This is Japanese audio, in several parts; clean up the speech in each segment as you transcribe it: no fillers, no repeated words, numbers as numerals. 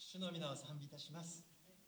主の皆を賛美いたします。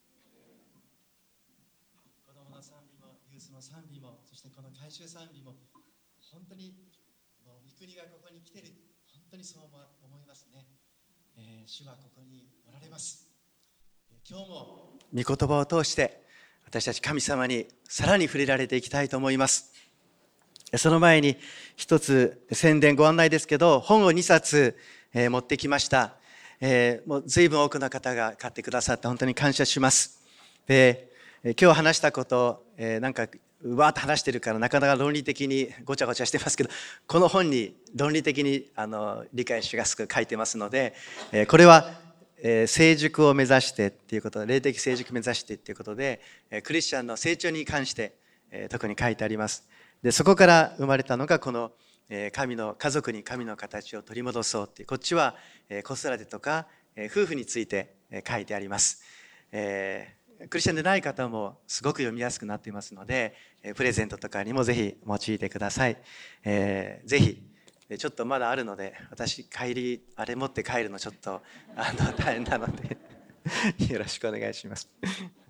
子供の賛美もユースの賛美も、そしてこの改宗賛美も本当にもう御国がここに来ている、本当にそう思いますね。主はここにおられます。今日も御言葉を通して私たち神様にさらに触れられていきたいと思います。その前に一つ宣伝ご案内ですけど、本を2冊持ってきました。もう随分多くの方が買ってくださって本当に感謝します。で、今日話したことなんかわーっと話してるからなかなか論理的にごちゃごちゃしてますけど、この本に論理的に理解しやすく書いてますので、これは成熟を目指してっていうことで、霊的成熟を目指してっていうことで、クリスチャンの成長に関して特に書いてあります。で、そこから生まれたのがこの神の家族に神の形を取り戻そうっていう、こっちは子育てとか夫婦について書いてあります。クリスチャンでない方もすごく読みやすくなっていますので、プレゼントとかにもぜひ用いてください。ぜひちょっとまだあるので、私帰りあれ持って帰るのちょっと大変なのでよろしくお願いします。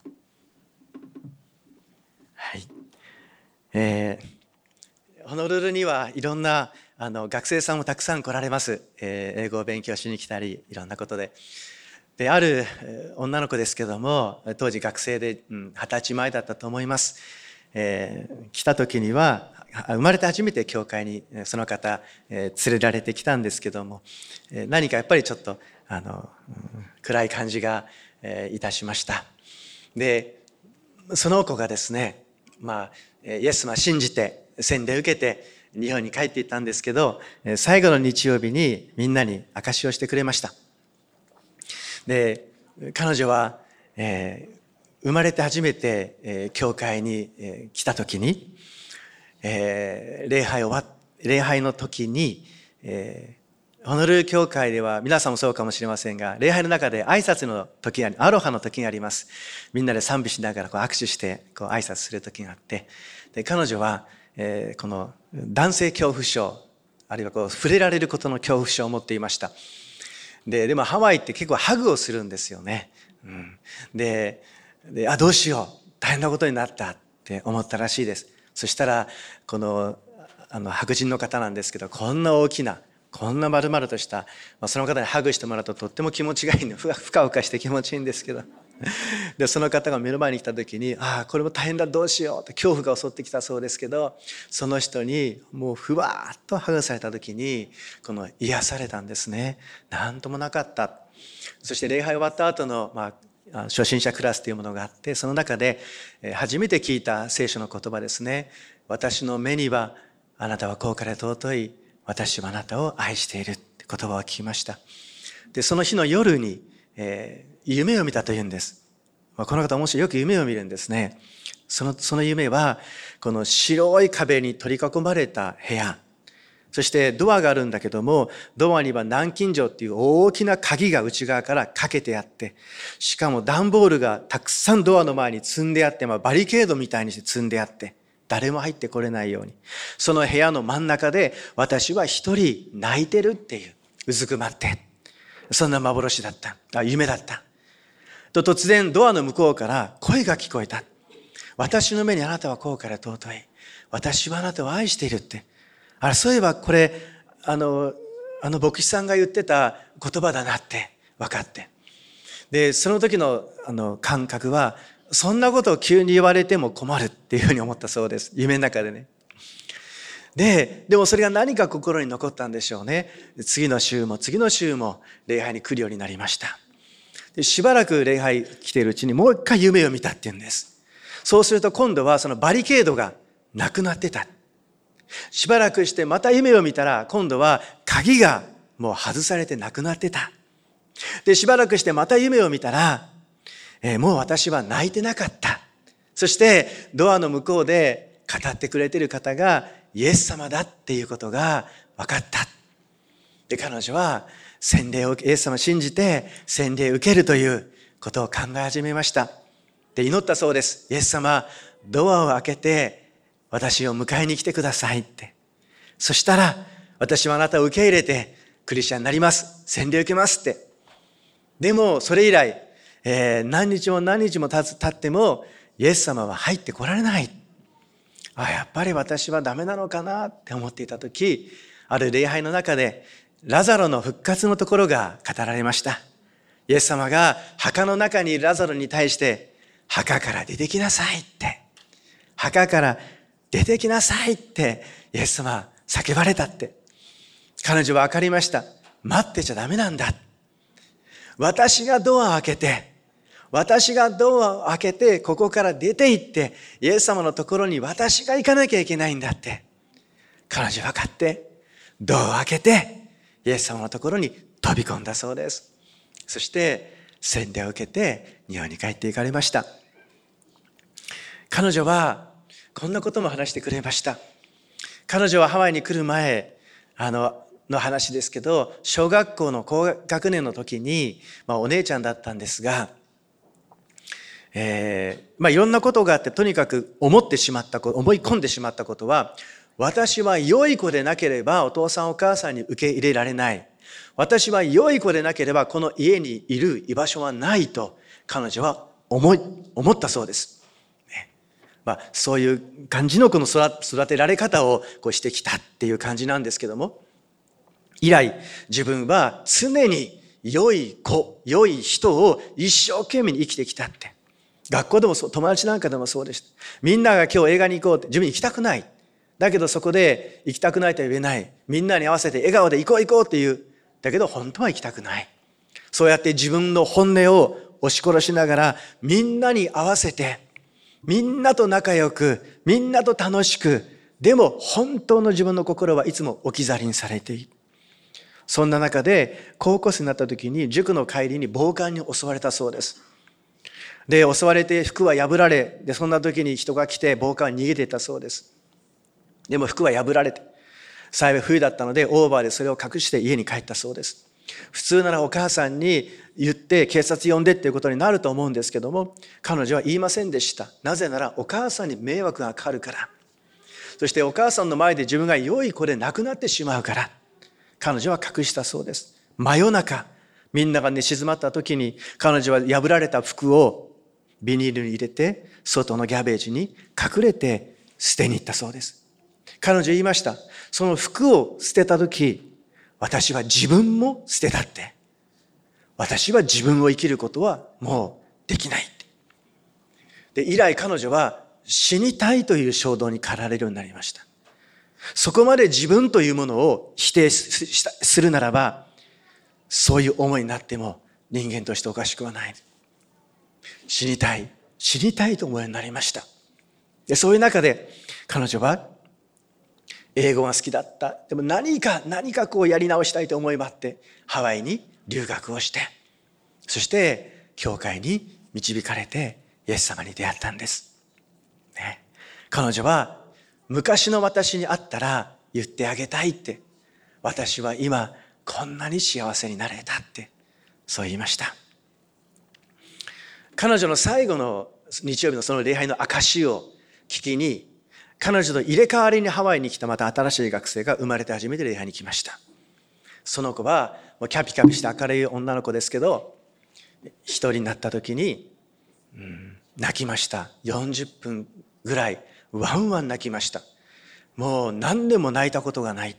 はい。ホノルルにはいろんな学生さんもたくさん来られます。英語を勉強しに来たりいろんなことで。で、ある女の子ですけども、当時学生で20歳前だったと思います。来た時には生まれて初めて教会にその方連れられてきたんですけども、何かやっぱりちょっと暗い感じがいたしました。で、その子がですね、イエス様信じて洗礼受けて日本に帰っていったんですけど、最後の日曜日にみんなに証しをしてくれました。で、彼女は、生まれて初めて教会に来た時に、礼拝の時に、ホノルル教会では皆さんもそうかもしれませんが、礼拝の中で挨拶の時がアロハの時があります。みんなで賛美しながら握手して挨拶する時があって、で彼女はこの男性恐怖症、あるいは触れられることの恐怖症を持っていました。でもハワイって結構ハグをするんですよね。でどうしよう、大変なことになったって思ったらしいです。そしたらこの白人の方なんですけど、こんな大きなこんな丸々とした、その方にハグしてもらうととっても気持ちがいいの、ふかふかして気持ちいいんですけどでその方が目の前に来た時に、これも大変だ、どうしようって恐怖が襲ってきたそうですけど、その人にもうふわーっとハグされた時にこの癒されたんですね。なんともなかった。そして礼拝終わった後の初心者クラスというものがあって、その中で初めて聞いた聖書の言葉ですね。私の目にはあなたは高価で尊い、私はあなたを愛しているって言葉を聞きました。でその日の夜に、夢を見たというんです。この方もしよく夢を見るんですね。その夢はこの白い壁に取り囲まれた部屋、そしてドアがあるんだけども、ドアには南京錠っていう大きな鍵が内側からかけてあって、しかも段ボールがたくさんドアの前に積んであって、バリケードみたいにして積んであって、誰も入ってこれないように、その部屋の真ん中で私は一人泣いてるっていう、うずくまって、そんな幻だった、夢だったと、突然ドアの向こうから声が聞こえた。私の目にあなたは高価で尊い、私はあなたを愛しているって。そういえばこれ牧師さんが言ってた言葉だなって分かって、でその時の感覚は、そんなことを急に言われても困るっていうふうに思ったそうです、夢の中でね。でもそれが何か心に残ったんでしょうね。次の週も礼拝に来るようになりました。でしばらく礼拝来ているうちにもう一回夢を見たっていうんです。そうすると今度はそのバリケードがなくなってた。しばらくしてまた夢を見たら、今度は鍵がもう外されてなくなってた。でしばらくしてまた夢を見たら、もう私は泣いてなかった。そしてドアの向こうで語ってくれている方がイエス様だっていうことが分かった。で彼女は洗礼をイエス様を信じて洗礼を受けるということを考え始めました。で祈ったそうです。イエス様、ドアを開けて私を迎えに来てくださいって。そしたら私はあなたを受け入れてクリスチャンになります、洗礼を受けますって。 でもそれ以来、何日も何日も経ってもイエス様は入ってこられない。やっぱり私はダメなのかなって思っていた時、ある礼拝の中でラザロの復活のところが語られました。イエス様が墓の中にいるラザロに対して、墓から出てきなさいって、墓から出てきなさいってイエス様は叫ばれたって。彼女は分かりました。待ってちゃダメなんだ。私がドアを開けて、ここから出て行って、イエス様のところに私が行かなきゃいけないんだって。彼女は分かって、ドアを開けて、イエス様のところに飛び込んだそうです。そして、洗礼を受けて、日本に帰って行かれました。彼女は、こんなことも話してくれました。彼女はハワイに来る前、の話ですけど、小学校の高学年の時に、お姉ちゃんだったんですが、いろんなことがあって、とにかく思い込んでしまったことは、私は良い子でなければお父さんお母さんに受け入れられない。私は良い子でなければこの家にいる居場所はないと彼女は思ったそうです。そういう感じのこの育てられ方をしてきたっていう感じなんですけども、以来自分は常に良い子、良い人を一生懸命に生きてきたって。学校でもそう、友達なんかでもそうでした。みんなが今日映画に行こうって、自分行きたくない。だけどそこで行きたくないとは言えない。みんなに合わせて笑顔で行こうって言う。だけど本当は行きたくない。そうやって自分の本音を押し殺しながら、みんなに合わせて、みんなと仲良く、みんなと楽しく、でも本当の自分の心はいつも置き去りにされている。そんな中で高校生になった時に塾の帰りに暴漢に襲われたそうです。で、襲われて服は破られ、でそんな時に人が来て暴漢は逃げていったそうです。でも服は破られて、幸い冬だったのでオーバーでそれを隠して家に帰ったそうです。普通ならお母さんに言って警察呼んでっていうことになると思うんですけども、彼女は言いませんでした。なぜならお母さんに迷惑がかかるから。そしてお母さんの前で自分が良い子でなくなってしまうから、彼女は隠したそうです。真夜中、みんなが寝静まった時に彼女は破られた服をビニールに入れて外のギャベージに隠れて捨てに行ったそうです。彼女言いました。その服を捨てた時、私は自分も捨てたって。私は自分を生きることはもうできないって。で、以来彼女は死にたいという衝動に駆られるようになりました。そこまで自分というものを否定するならば、そういう思いになっても人間としておかしくはない。死にたいと思うようになりました。で、そういう中で彼女は英語が好きだった。でも何かやり直したいと思いもあってハワイに留学をして、そして教会に導かれてイエス様に出会ったんです。ね、彼女は昔の私に会ったら言ってあげたいって、私は今こんなに幸せになれたって、そう言いました。彼女の最後の日曜日のその礼拝の証を聞きに、彼女と入れ替わりにハワイに来たまた新しい学生が生まれて初めて礼拝に来ました。その子はもうキャピキャピした明るい女の子ですけど、一人になった時に、泣きました。40分ぐらいワンワン泣きました。もう何でも泣いたことがないって。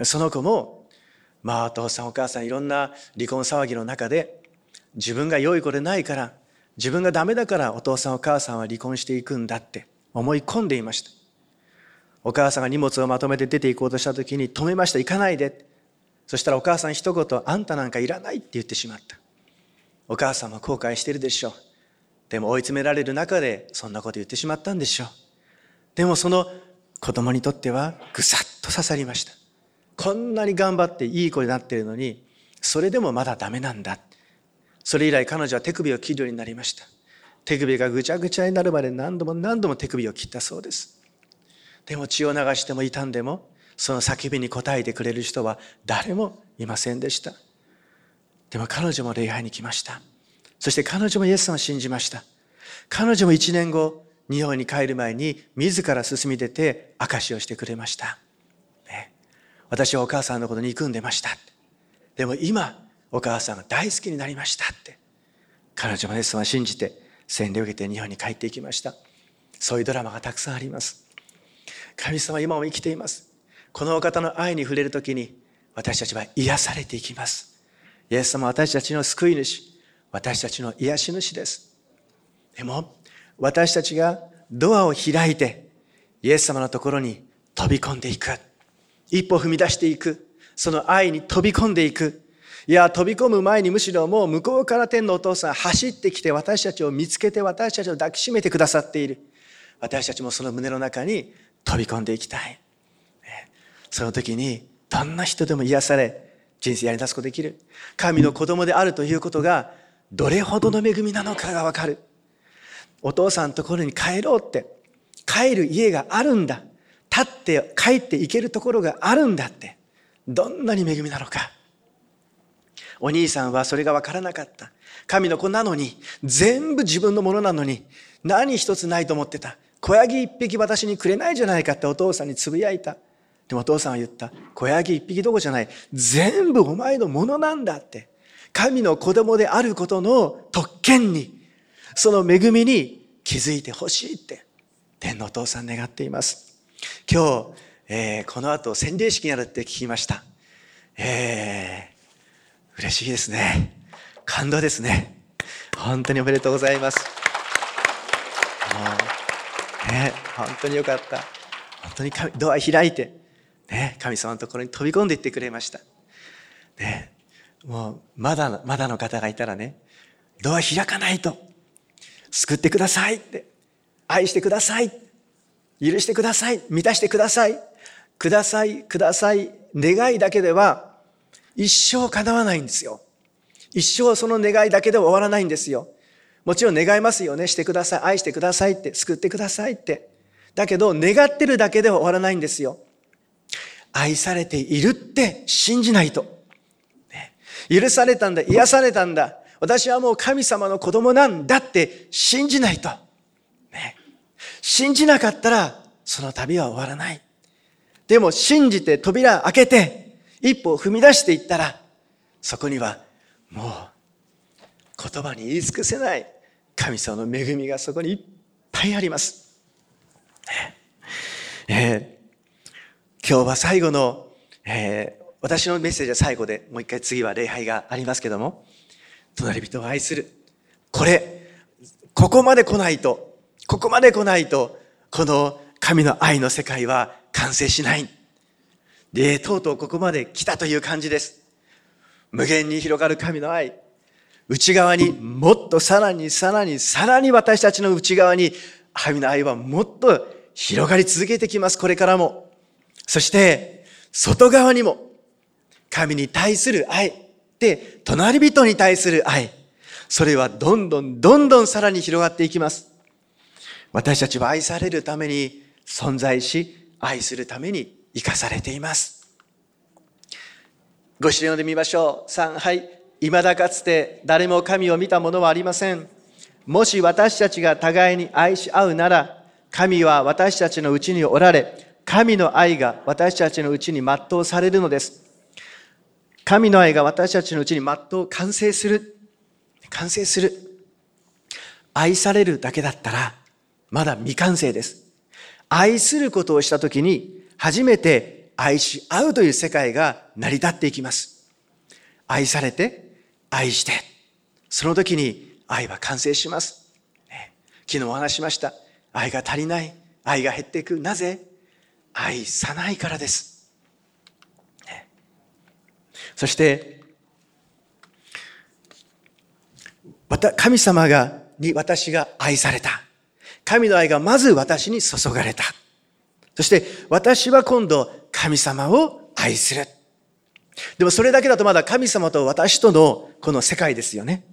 その子もお父さんお母さんいろんな離婚騒ぎの中で、自分が良い子でないから、自分がダメだからお父さんお母さんは離婚していくんだって思い込んでいました。お母さんが荷物をまとめて出て行こうとした時に止めました。行かないで。そしたらお母さん一言、あんたなんかいらないって言ってしまった。お母さんも後悔してるでしょう。でも追い詰められる中でそんなこと言ってしまったんでしょう。でもその子供にとってはぐさっと刺さりました。こんなに頑張っていい子になっているのに、それでもまだダメなんだ。それ以来彼女は手首を切るようになりました。手首がぐちゃぐちゃになるまで何度も手首を切ったそうです。でも血を流しても痛んでも、その叫びに応えてくれる人は誰もいませんでした。でも彼女も礼拝に来ました。そして彼女もイエス様を信じました。彼女も1年後、日本に帰る前に自ら進み出て証しをしてくれました。私はお母さんのことに憎んでました。でも今、 お母さんが大好きになりましたって。彼女もイエス様を信じて洗礼を受けて日本に帰っていきました。そういうドラマがたくさんあります。神様は今も生きています。このお方の愛に触れるときに私たちは癒されていきます。イエス様は私たちの救い主、私たちの癒し主です。でも私たちがドアを開いてイエス様のところに飛び込んでいく、一歩踏み出していく、その愛に飛び込んでいく。いや、飛び込む前にむしろもう向こうから天のお父さん走ってきて私たちを見つけて私たちを抱きしめてくださっている。私たちもその胸の中に飛び込んでいきたい。その時にどんな人でも癒され、人生やり出すことができる。神の子供であるということがどれほどの恵みなのかがわかる。お父さんのところに帰ろうって、帰る家があるんだ、立って帰っていけるところがあるんだって、どんなに恵みなのか。お兄さんはそれが分からなかった。神の子なのに、全部自分のものなのに、何一つないと思ってた。子ヤギ一匹私にくれないじゃないかってお父さんにつぶやいた。でもお父さんは言った。子ヤギ一匹どころじゃない。全部お前のものなんだって。神の子供であることの特権に、その恵みに気づいてほしいって天のお父さん願っています。今日、この後洗礼式になるって聞きました。嬉しいですね。感動ですね。本当におめでとうございます。本当によかった。本当にドア開いて、神様のところに飛び込んでいってくれました。もうまだの方がいたらね、ドア開かないと、救ってくださいって、愛してください、許してください、満たしてください、ください、ください、願いだけでは一生叶わないんですよ。一生その願いだけでは終わらないんですよ。もちろん願いますよね。してください、愛してくださいって、救ってくださいって。だけど願ってるだけでは終わらないんですよ。愛されているって信じないと。許されたんだ、癒されたんだ、私はもう神様の子供なんだって信じないと。信じなかったらその旅は終わらない。でも信じて扉開けて一歩踏み出していったら、そこにはもう言葉に言い尽くせない神様の恵みがそこにいっぱいあります。今日は最後の、私のメッセージは最後で、もう一回次は礼拝がありますけども、隣人を愛する。ここまで来ないと、この神の愛の世界は完成しない。で、とうとうここまで来たという感じです。無限に広がる神の愛。内側にもっとさらに私たちの内側に神の愛はもっと広がり続けてきます。これからも。そして外側にも神に対する愛で、隣人に対する愛、それはどんどんさらに広がっていきます。私たちは愛されるために存在し、愛するために生かされています。ご一緒に読んでみましょう。3、はい。未だかつて誰も神を見た者はありません。もし私たちが互いに愛し合うなら、神は私たちのうちにおられ、神の愛が私たちのうちに全うされるのです。神の愛が私たちのうちに完成する。愛されるだけだったらまだ未完成です。愛することをしたときに初めて愛し合うという世界が成り立っていきます。愛されて愛して、その時に愛は完成します。昨日お話しました。愛が足りない、愛が減っていく。なぜ？愛さないからです。そして神様に私が愛された。神の愛がまず私に注がれた。そして私は今度神様を愛する。でもそれだけだとまだ神様と私とのこの世界ですよね。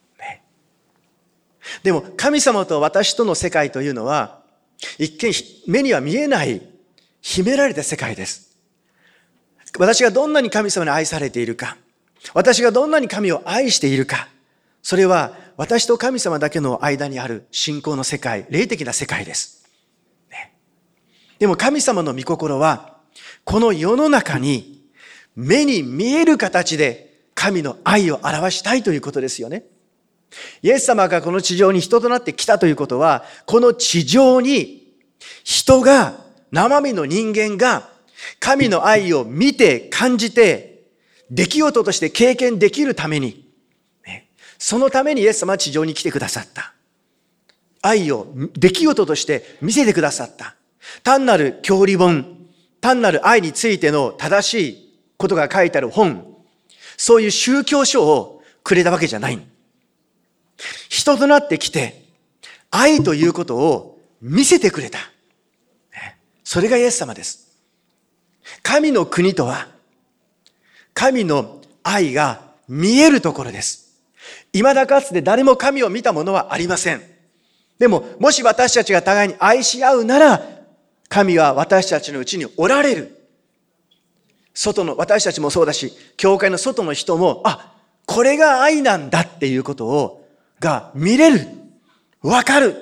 でも神様と私との世界というのは一見目には見えない秘められた世界です。私がどんなに神様に愛されているか、私がどんなに神を愛しているか、それは私と神様だけの間にある信仰の世界、霊的な世界です。でも神様の御心はこの世の中に目に見える形で神の愛を表したいということですよね。イエス様がこの地上に人となって来たということは、この地上に人が、生身の人間が神の愛を見て感じて、出来事として経験できるために、そのためにイエス様は地上に来てくださった。愛を出来事として見せてくださった。単なる教理本、単なる愛についての正しいことが書いてある本、そういう宗教書をくれたわけじゃない。人となってきて、愛ということを見せてくれた。それがイエス様です。神の国とは、神の愛が見えるところです。未だかつて誰も神を見たものはありません。でも、もし私たちが互いに愛し合うなら、神は私たちのうちにおられる。私たちもそうだし、教会の外の人も、これが愛なんだっていうことが見れる。わかる。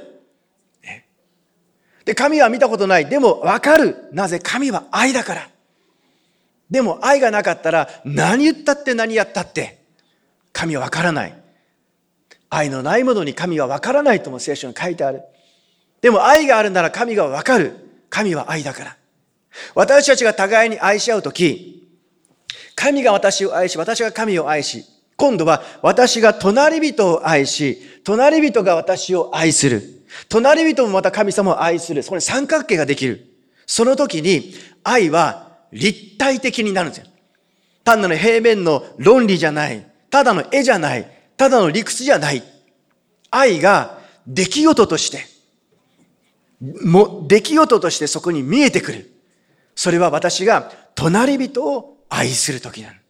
で、神は見たことない。でもわかる。なぜ？神は愛だから。でも愛がなかったら何言ったって何やったって神はわからない。愛のないものに神はわからないとも聖書に書いてある。でも愛があるなら神がわかる。神は愛だから。私たちが互いに愛し合うとき、神が私を愛し、私が神を愛し、今度は私が隣人を愛し、隣人が私を愛する。隣人もまた神様を愛する。そこに三角形ができる。その時に愛は立体的になるんですよ。単なる平面の論理じゃない。ただの絵じゃない。ただの理屈じゃない。愛が出来事として、出来事としてそこに見えてくる。それは私が隣人を愛する時なの。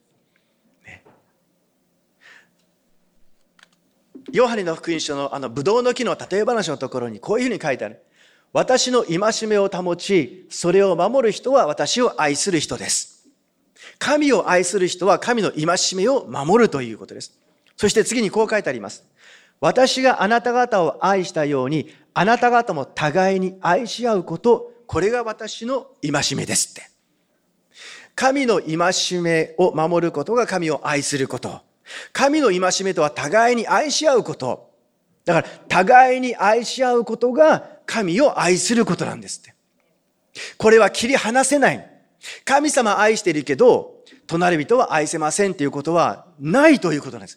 ヨハネの福音書のブドウの木の例え話のところにこういうふうに書いてある。私の戒めを保ち、それを守る人は私を愛する人です。神を愛する人は神の戒めを守るということです。そして次にこう書いてあります。私があなた方を愛したように、あなた方も互いに愛し合うこと、これが私の戒めですって。神の戒めを守ることが神を愛すること。神の戒めとは互いに愛し合うこと。だから互いに愛し合うことが神を愛することなんですって。これは切り離せない。神様愛しているけど、隣人は愛せませんということはないということなんです。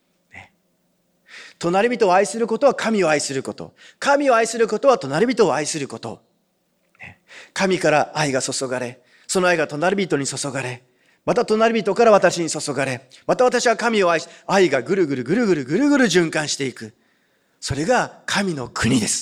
隣人を愛することは神を愛すること。神を愛することは隣人を愛すること。神から愛が注がれ、その愛が隣人に注がれ、また隣人から私に注がれ、また私は神を愛し、愛がぐるぐる循環していく。それが神の国です。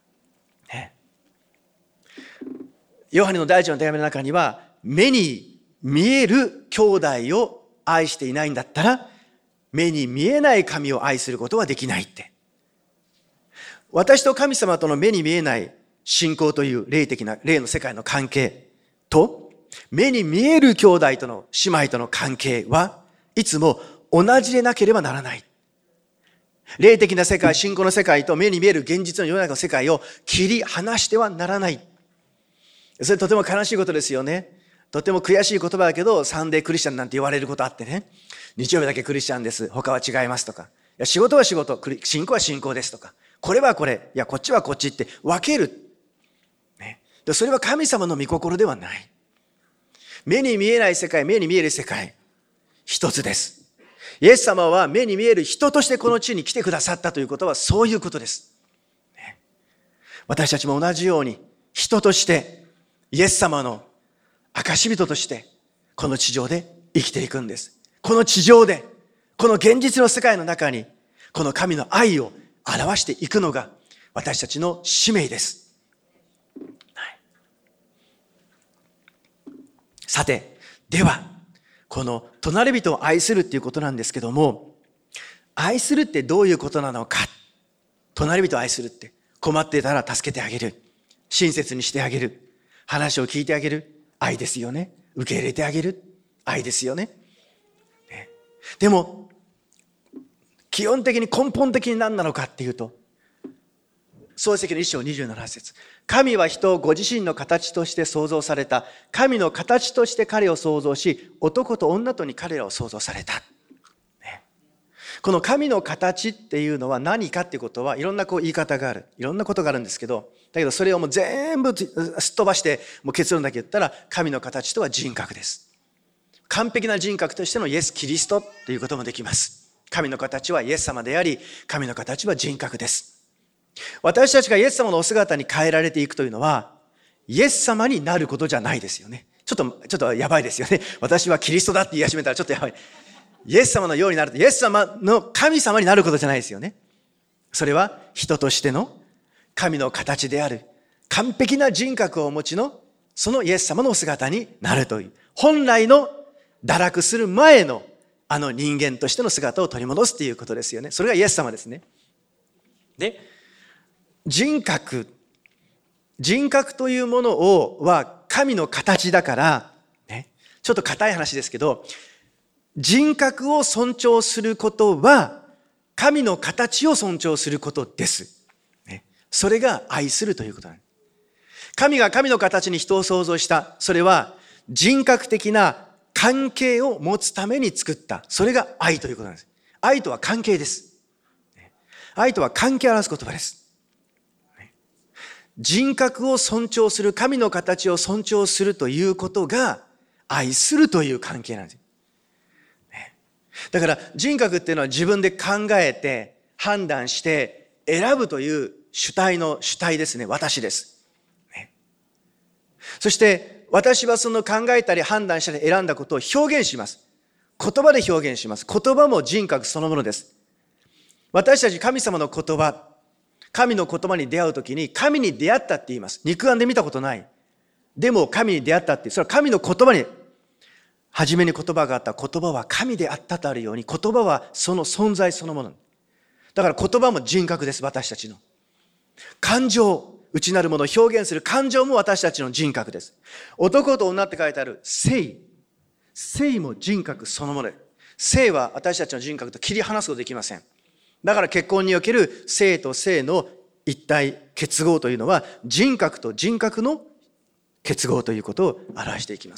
ヨハネの第一の手紙の中には、目に見える兄弟を愛していないんだったら、目に見えない神を愛することはできないって。私と神様との目に見えない信仰という霊の世界の関係と、目に見える兄弟との姉妹との関係はいつも同じでなければならない。霊的な世界、信仰の世界と目に見える現実の世の中の世界を切り離してはならない。それとても悲しいことですよね。とても悔しい言葉だけど、サンデークリスチャンなんて言われることあってね。日曜日だけクリスチャンです。他は違いますとか。いや、仕事は仕事、信仰は信仰ですとか。これはこれ、いや、こっちはこっちって分ける。でそれは神様の御心ではない。目に見えない世界、目に見える世界、一つです。イエス様は目に見える人としてこの地に来てくださったということはそういうことです。私たちも同じように人としてイエス様の証人としてこの地上で生きていくんです。この地上で、この現実の世界の中にこの神の愛を表していくのが私たちの使命です。さて、では、この隣人を愛するっていうことなんですけども、愛するってどういうことなのか。隣人を愛するって、困っていたら助けてあげる。親切にしてあげる。話を聞いてあげる。愛ですよね。受け入れてあげる。愛ですよね。でも、基本的に根本的に何なのかっていうと、創世記の1章27節。神は人をご自身の形として創造された。神の形として彼を創造し、男と女とに彼らを創造された。 この神の形っていうのは何かっていうことはいろんな言い方がある。いろんなことがあるんですけど、だけどそれをもう全部すっ飛ばしてもう結論だけ言ったら、神の形とは人格です。完璧な人格としてのイエス・キリストっていうこともできます。神の形はイエス様であり、神の形は人格です。私たちがイエス様のお姿に変えられていくというのは、イエス様になることじゃないですよね。ちょっとやばいですよね。私はキリストだって言い始めたらちょっとやばい。イエス様のようになると、イエス様の神様になることじゃないですよね。それは人としての神の形である完璧な人格をお持ちのそのイエス様のお姿になるという、本来の堕落する前のあの人間としての姿を取り戻すということですよね。それがイエス様ですね。で、人格というものは神の形だから、ね、ちょっと硬い話ですけど、人格を尊重することは神の形を尊重することです。ね、それが愛するということなんです。神が神の形に人を創造した。それは人格的な関係を持つために作った。それが愛ということなんです。愛とは関係です。愛とは関係を表す言葉です。人格を尊重する、神の形を尊重するということが愛するという関係なんです。だから人格っていうのは自分で考えて判断して選ぶという主体ですね。私です。そして私はその考えたり判断したり選んだことを表現します。言葉で表現します。言葉も人格そのものです。私たち神様の言葉、神の言葉に出会うときに神に出会ったって言います。肉眼で見たことない。でも神に出会ったって、それは神の言葉に、初めに言葉があった。言葉は神であったとあるように、言葉はその存在そのもの。だから言葉も人格です。私たちの感情、内なるものを表現する感情も私たちの人格です。男と女って書いてある性も人格そのものです。性は私たちの人格と切り離すことできません。だから結婚における性と性の一体結合というのは人格と人格の結合ということを表していきます。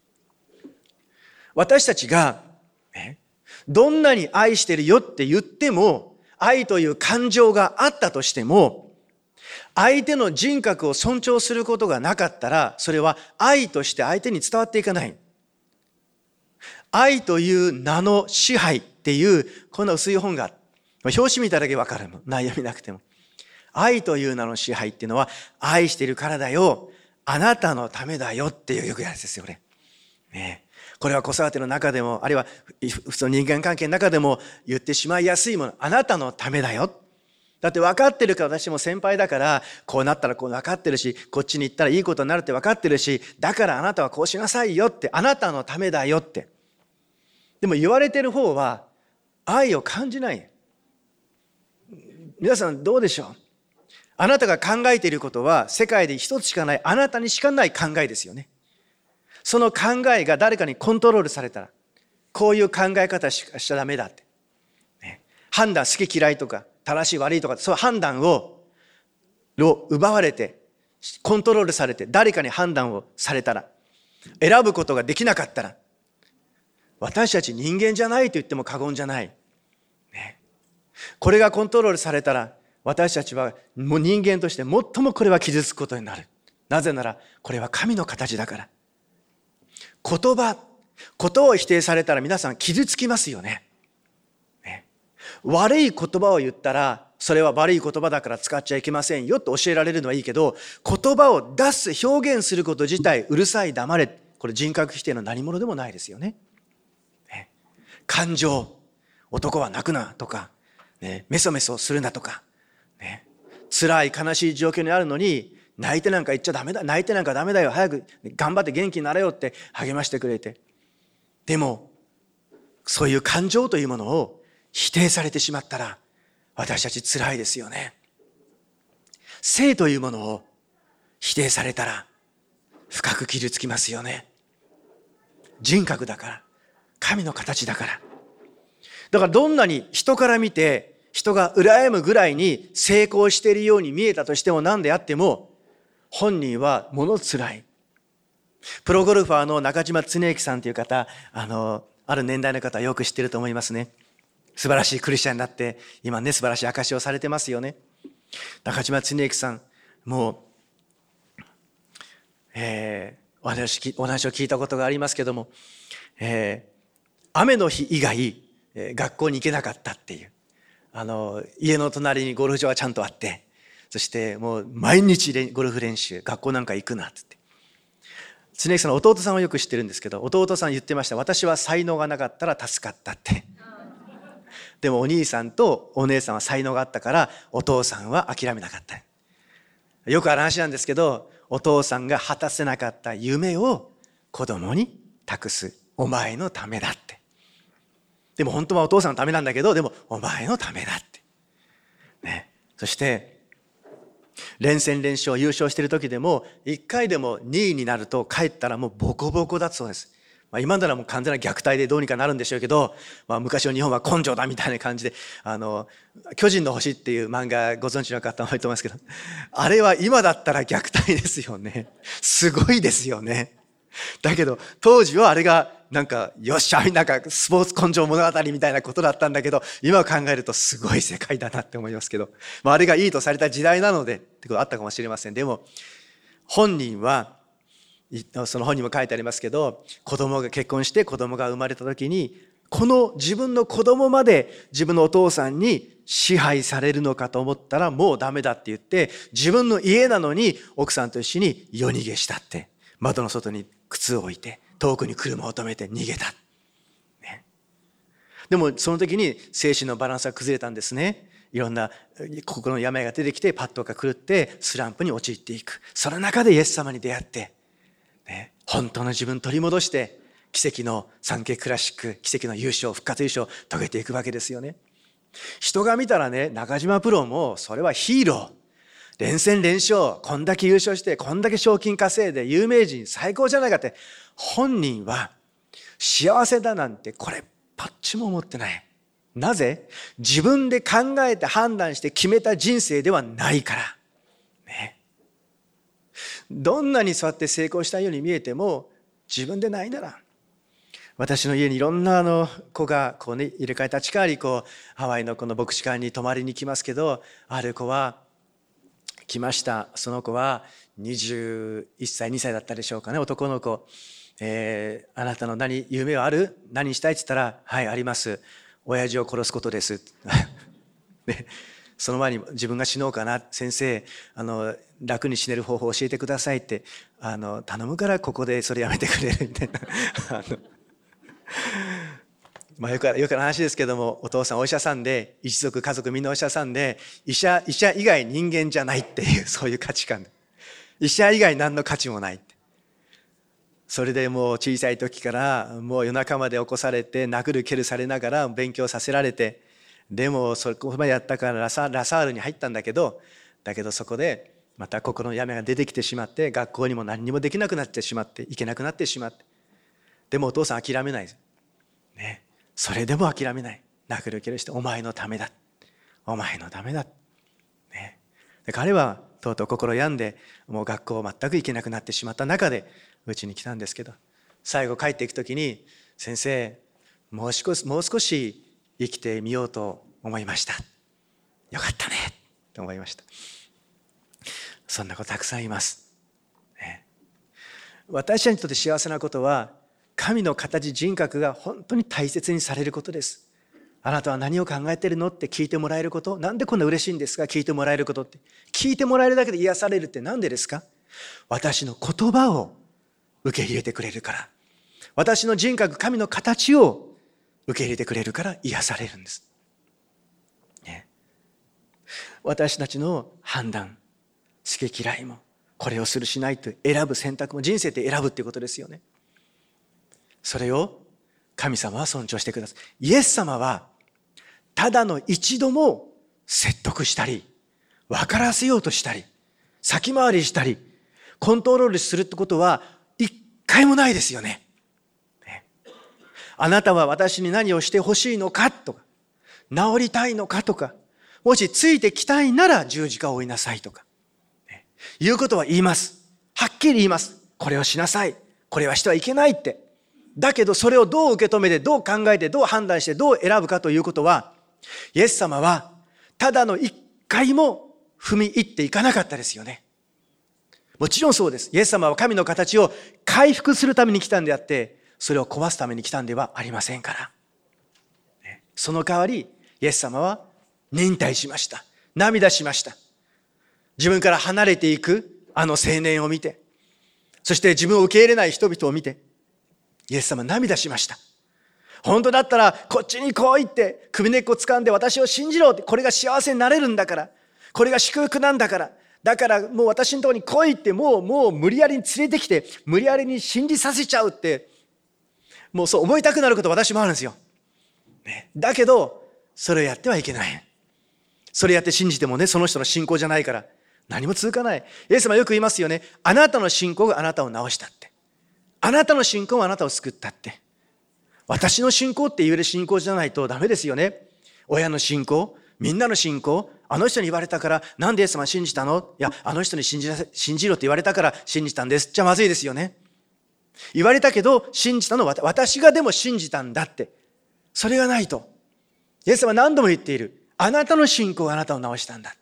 私たちが、どんなに愛してるよって言っても、愛という感情があったとしても、相手の人格を尊重することがなかったら、それは愛として相手に伝わっていかない。愛という名の支配っていう、こんな薄い本が、表紙見ただけわかるもん。内容見なくても。愛という名の支配っていうのは、愛しているからだよ。あなたのためだよっていうよくやるんですよ、これは子育ての中でも、あるいは普通の人間関係の中でも言ってしまいやすいもの。あなたのためだよ。だって分かってるから、私も先輩だから、こうなったらこう分かってるし、こっちに行ったらいいことになるって分かってるし、だからあなたはこうしなさいよって、あなたのためだよって。でも言われてる方は愛を感じない。皆さんどうでしょう。あなたが考えていることは世界で一つしかない、あなたにしかない考えですよね。その考えが誰かにコントロールされたら、こういう考え方しかしちゃダメだって。判断、好き嫌いとか、正しい悪いとか、そういう判断を奪われて、コントロールされて、誰かに判断をされたら、選ぶことができなかったら、私たち人間じゃないと言っても過言じゃない。これがコントロールされたら、私たちはもう人間として最もこれは傷つくことになる。なぜなら、これは神の形だから。ことを否定されたら皆さん傷つきますよね。悪い言葉を言ったら、それは悪い言葉だから使っちゃいけませんよと教えられるのはいいけど、言葉を出す、表現すること自体、うるさい、黙れ。これ人格否定の何者でもないですよね。感情、男は泣くなとか、メソメソするなとか、辛い悲しい状況にあるのに、泣いてなんか言っちゃダメだ、泣いてなんかダメだよ、早く頑張って元気になれよって励ましてくれて。でも、そういう感情というものを否定されてしまったら、私たち辛いですよね。性というものを否定されたら、深く傷つきますよね。人格だから、神の形だから。だからどんなに人から見て、人が羨むぐらいに成功しているように見えたとしても何であっても、本人は物辛い。プロゴルファーの中島恒之さんという方、ある年代の方はよく知っていると思いますね。 素晴らしいクリスチャンになって、今ね、素晴らしい証しをされてますよね。中島恒之さん、もう、お話を聞いたことがありますけども、雨の日以外、学校に行けなかったっていう。家の隣にゴルフ場がちゃんとあって、そしてもう毎日ゴルフ練習、学校なんか行くなって言って。恒之さんの弟さんをよく知ってるんですけど、弟さん言ってました。私は才能がなかったら助かったって。でもお兄さんとお姉さんは才能があったから、お父さんは諦めなかった。よくある話なんですけど、お父さんが果たせなかった夢を子供に託す。お前のためだって。でも本当はお父さんのためなんだけど、でもお前のためだって。ね。そして、連戦連勝優勝している時でも、1回でも2位になると帰ったらもうボコボコだそうです。今ならもう完全な虐待でどうにかなるんでしょうけど、昔の日本は根性だみたいな感じで、巨人の星っていう漫画ご存知の方も多いと思いますけど、あれは今だったら虐待ですよね。すごいですよね。だけど当時はあれがなんかよっしゃ、なんかスポーツ根性物語みたいなことだったんだけど、今考えるとすごい世界だなって思いますけど、あれがいいとされた時代なのでってことあったかもしれません。でも本人は、その本にも書いてありますけど、子供が結婚して子供が生まれた時に、この自分の子供まで自分のお父さんに支配されるのかと思ったらもうダメだって言って、自分の家なのに奥さんと一緒に夜逃げしたって、窓の外に靴を置いて遠くに車を止めて逃げた、ね、でもその時に精神のバランスが崩れたんですね。いろんな心の病が出てきて、パッドが狂ってスランプに陥っていく。その中でイエス様に出会って、ね、本当の自分取り戻して奇跡のサンケイクラシック、奇跡の優勝、復活優勝を遂げていくわけですよね。人が見たらね、中島プロもそれはヒーロー、連戦連勝、こんだけ優勝してこんだけ賞金稼いで有名人最高じゃないかって、本人は幸せだなんてこれパッチも思ってない。なぜ？自分で考えて判断して決めた人生ではないからね。どんなにそうやって成功したように見えても、自分でないなら、私の家にいろんな子がこうね、入れ替え立ち替わりハワイのこの牧師館に泊まりに来ますけど、ある子は来ました。その子は21歳2歳だったでしょうかね、男の子。あなたの夢はある？何したいって言ったら、はい、あります。親父を殺すことです。ね、その前に自分が死のうかな、先生楽に死ねる方法を教えてくださいって頼むからここでそれやめてくれるみたいなよくある話ですけども、お父さんお医者さんで、一族家族みんなお医者さんで、医者以外人間じゃないっていう、そういう価値観で、医者以外何の価値もないって。それでもう小さい時からもう夜中まで起こされて、殴る蹴るされながら勉強させられて、でもそこまでやったからラサールに入ったんだけどそこでまた心の病が出てきてしまって、学校にも何にもできなくなってしまって、行けなくなってしまって、でもお父さん諦めないです、ね、それでも諦めない。殴る蹴るして、お前のためだ、お前のためだ、ね、で彼はとうとう心病んで、もう学校全く行けなくなってしまった中でうちに来たんですけど、最後帰っていく時に、先生もう少し生きてみようと思いました。よかったねと思いました。そんなことたくさんいます、ね、私たちにとって幸せなことは、神の形、人格が本当に大切にされることです。あなたは何を考えているのって聞いてもらえること。なんでこんな嬉しいんですか？聞いてもらえることって。聞いてもらえるだけで癒されるってなんでですか？私の言葉を受け入れてくれるから。私の人格、神の形を受け入れてくれるから癒されるんです、ね、私たちの判断、好き嫌いも、これをするしないと選ぶ選択も、人生って選ぶっていうことですよね。それを神様は尊重してください。イエス様はただの一度も説得したり、分からせようとしたり、先回りしたり、コントロールするってことは一回もないですよね。あなたは私に何をしてほしいのかとか、治りたいのかとか、もしついてきたいなら十字架を追いなさいとか、言うことは言います。はっきり言います。これをしなさい。これはしてはいけないって。 だけどそれをどう受け止めて、どう考えて、どう判断して、どう選ぶかということは、イエス様はただの一回も踏み入っていかなかったですよね。もちろんそうです。イエス様は神の形を回復するために来たんであって、それを壊すために来たんではありませんから。その代わり、イエス様は忍耐しました。涙しました。自分から離れていくあの青年を見て、そして自分を受け入れない人々を見て、イエス様は涙しました。本当だったらこっちに来いって首根っこ掴んで、私を信じろって、これが幸せになれるんだから、これが祝福なんだから、だからもう私のところに来いって、もう無理やりに連れてきて、無理やりに信じさせちゃうって、もうそう思いたくなること私もあるんですよ。だけどそれをやってはいけない。それやって信じてもね、その人の信仰じゃないから何も続かない。イエス様はよく言いますよね。あなたの信仰があなたを治したって、あなたの信仰があなたを救ったって。私の信仰って言える信仰じゃないとダメですよね。親の信仰、みんなの信仰、あの人に言われたからなんでイエス様信じたの？いや、あの人に信じろって言われたから信じたんです。じゃまずいですよね。言われたけど信じたのは私がでも信じたんだって、それがないと。イエス様は何度も言っている。あなたの信仰があなたを治したんだって。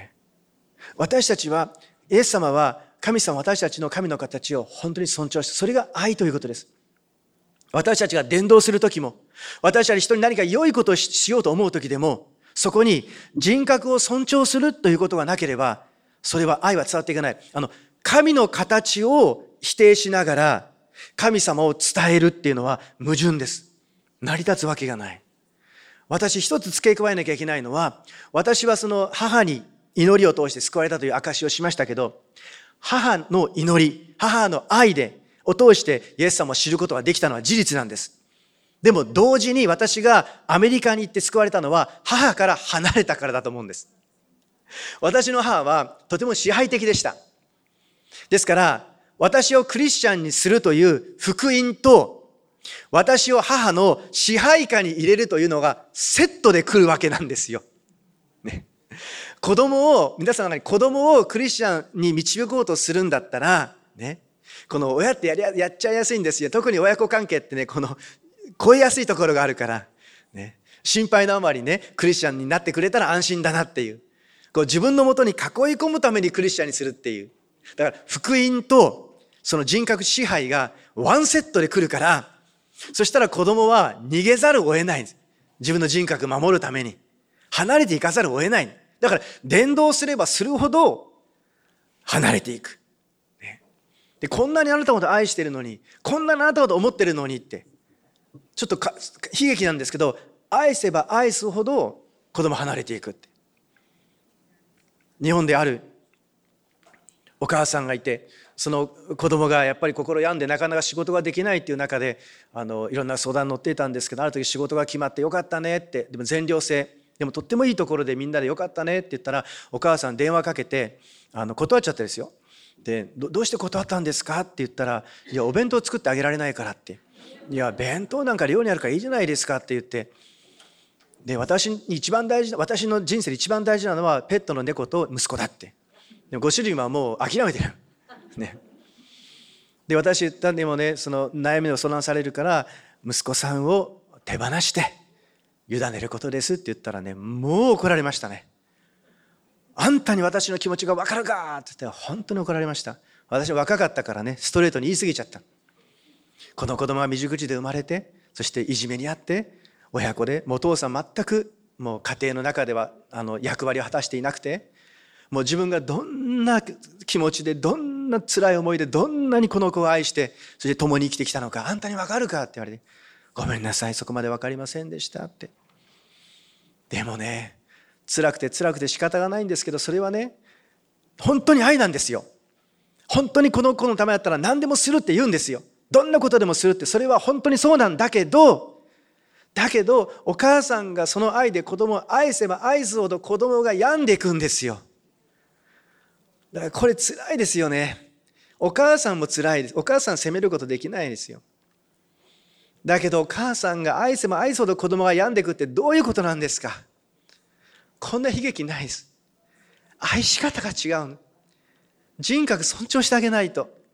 私たちは、イエス様は神様、私たちの神の形を本当に尊重して、それが愛ということです。私たちが伝道するときも、私たち人に何か良いことをしようと思うときでも、そこに人格を尊重するということがなければ、それは愛は伝わっていかない。神の形を否定しながら神様を伝えるっていうのは矛盾です。成り立つわけがない。私一つ付け加えなきゃいけないのは、私はその母に祈りを通して救われたという証しをしましたけど、母の祈り、母の愛を通してイエス様を知ることができたのは事実なんです。でも同時に私がアメリカに行って救われたのは母から離れたからだと思うんです。私の母はとても支配的でした。ですから私をクリスチャンにするという福音と、私を母の支配下に入れるというのがセットで来るわけなんですよ。ね、皆さんが子供をクリスチャンに導こうとするんだったら、ね、この親ってやっちゃいやすいんですよ。特に親子関係ってね、超えやすいところがあるから、ね、心配のあまりね、クリスチャンになってくれたら安心だなっていう、自分のもとに囲い込むためにクリスチャンにするっていう。だから福音とその人格支配がワンセットで来るから、そしたら子供は逃げざるを得ないんです。自分の人格を守るために離れていかざるを得ない。だから伝道すればするほど離れていく。で、こんなにあなたのこと愛してるのに、こんなにあなたのこと思ってるのにって、ちょっと悲劇なんですけど、愛せば愛すほど子供離れていくって。日本であるお母さんがいて、その子供がやっぱり心病んでなかなか仕事ができないっていう中で、いろんな相談に乗っていたんですけど、ある時仕事が決まってよかったねって、でも全寮制でもとってもいいところでみんなでよかったねって言ったら、お母さん電話かけて断っちゃったですよ。で、どうして断ったんですかって言ったら、いやお弁当作ってあげられないからって。いや弁当なんか寮にあるからいいじゃないですかって言って、で、私の人生で一番大事なのはペットの猫と息子だって。でもご主人はもう諦めてる。ね。で、私言ったんでもね、その悩みを相談されるから息子さんを手放して委ねることですって言ったらね、もう怒られましたね。あんたに私の気持ちが分かるかって言って本当に怒られました。私は若かったからね、ストレートに言い過ぎちゃった。この子供は未熟児で生まれて、そしていじめにあって親子で、もうお父さん全くもう家庭の中では役割を果たしていなくて、もう自分がどんな気持ちで、どんな辛い思いで、どんなにこの子を愛してそして共に生きてきたのか、あんたに分かるかって言われて、ごめんなさい、そこまで分かりませんでしたって。でもね、辛くて仕方がないんですけど、それはね本当に愛なんですよ。本当にこの子のためだったら何でもするって言うんですよ。どんなことでもするって、それは本当にそうなんだけど、お母さんがその愛で子供を愛せば愛すほど子供が病んでいくんですよ。だからこれ辛いですよね。お母さんも辛いです。お母さん責めることできないですよ。だけどお母さんが愛せば愛すほど子供が病んでいくってどういうことなんですか。こんな悲劇ないです。愛し方が違う。人格尊重してあげないと。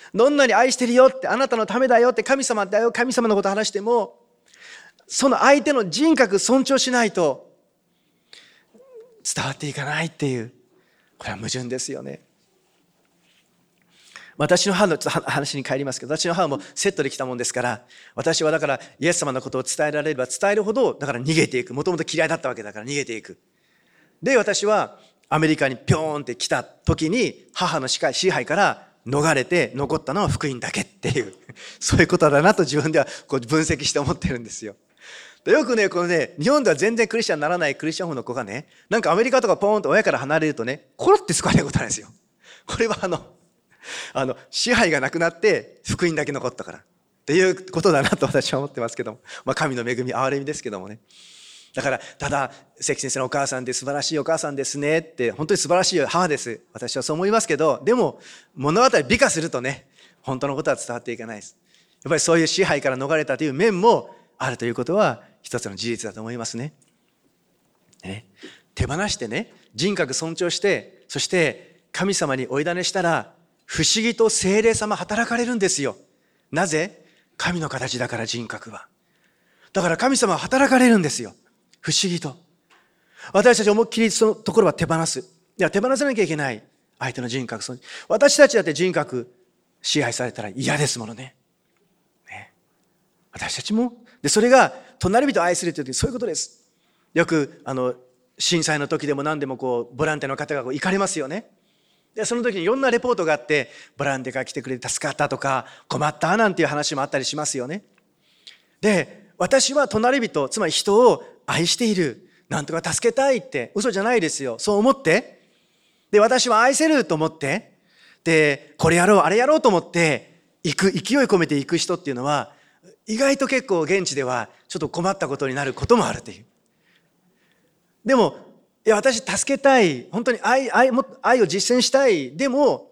どんなに愛してるよって、あなたのためだよって、神様だよ、神様のことを話しても、その相手の人格尊重しないと伝わっていかないっていう、これは矛盾ですよね。私の母の話に帰りますけど、私の母もセットで来たもんですから、私はだからイエス様のことを伝えられれば伝えるほど、だから逃げていく。もともと嫌いだったわけだから逃げていく。で、私はアメリカにピョーンって来た時に、母の支配から逃れて残ったのは福音だけっていう、そういうことだなと自分ではこう分析して思ってるんですよ。よくね、このね、日本では全然クリスチャンにならないクリスチャンの子がね、なんかアメリカとかポーンと親から離れるとね、コロって救われることなんですよ。これは支配がなくなって福音だけ残ったからっていうことだなと私は思ってますけども、神の恵み、憐れみですけどもね。だからただ関先生のお母さんで素晴らしいお母さんですねって、本当に素晴らしい母です、私はそう思いますけど、でも物語美化するとね、本当のことは伝わっていかないです。やっぱりそういう支配から逃れたという面もあるということは一つの事実だと思いますね。手放してね、人格尊重して、そして神様にお委ねしたら、不思議と聖霊様働かれるんですよ。なぜ？神の形だから、人格は。だから神様は働かれるんですよ。不思議と。私たち思いっきりそのところは手放す。いや、手放さなきゃいけない。相手の人格。私たちだって人格支配されたら嫌ですものね。私たちも。で、それが隣人を愛するというそういうことです。よく震災の時でも何でもボランティアの方が行かれますよね。で、その時にいろんなレポートがあって、ボランティアが来てくれて助かったとか、困ったなんていう話もあったりしますよね。で、私は隣人、つまり人を愛している。なんとか助けたいって、嘘じゃないですよ。そう思って。で、私は愛せると思って。で、これやろう、あれやろうと思って、勢い込めていく人っていうのは、意外と結構現地ではちょっと困ったことになることもあるという。でも、いや、私助けたい。本当に愛を実践したい。でも、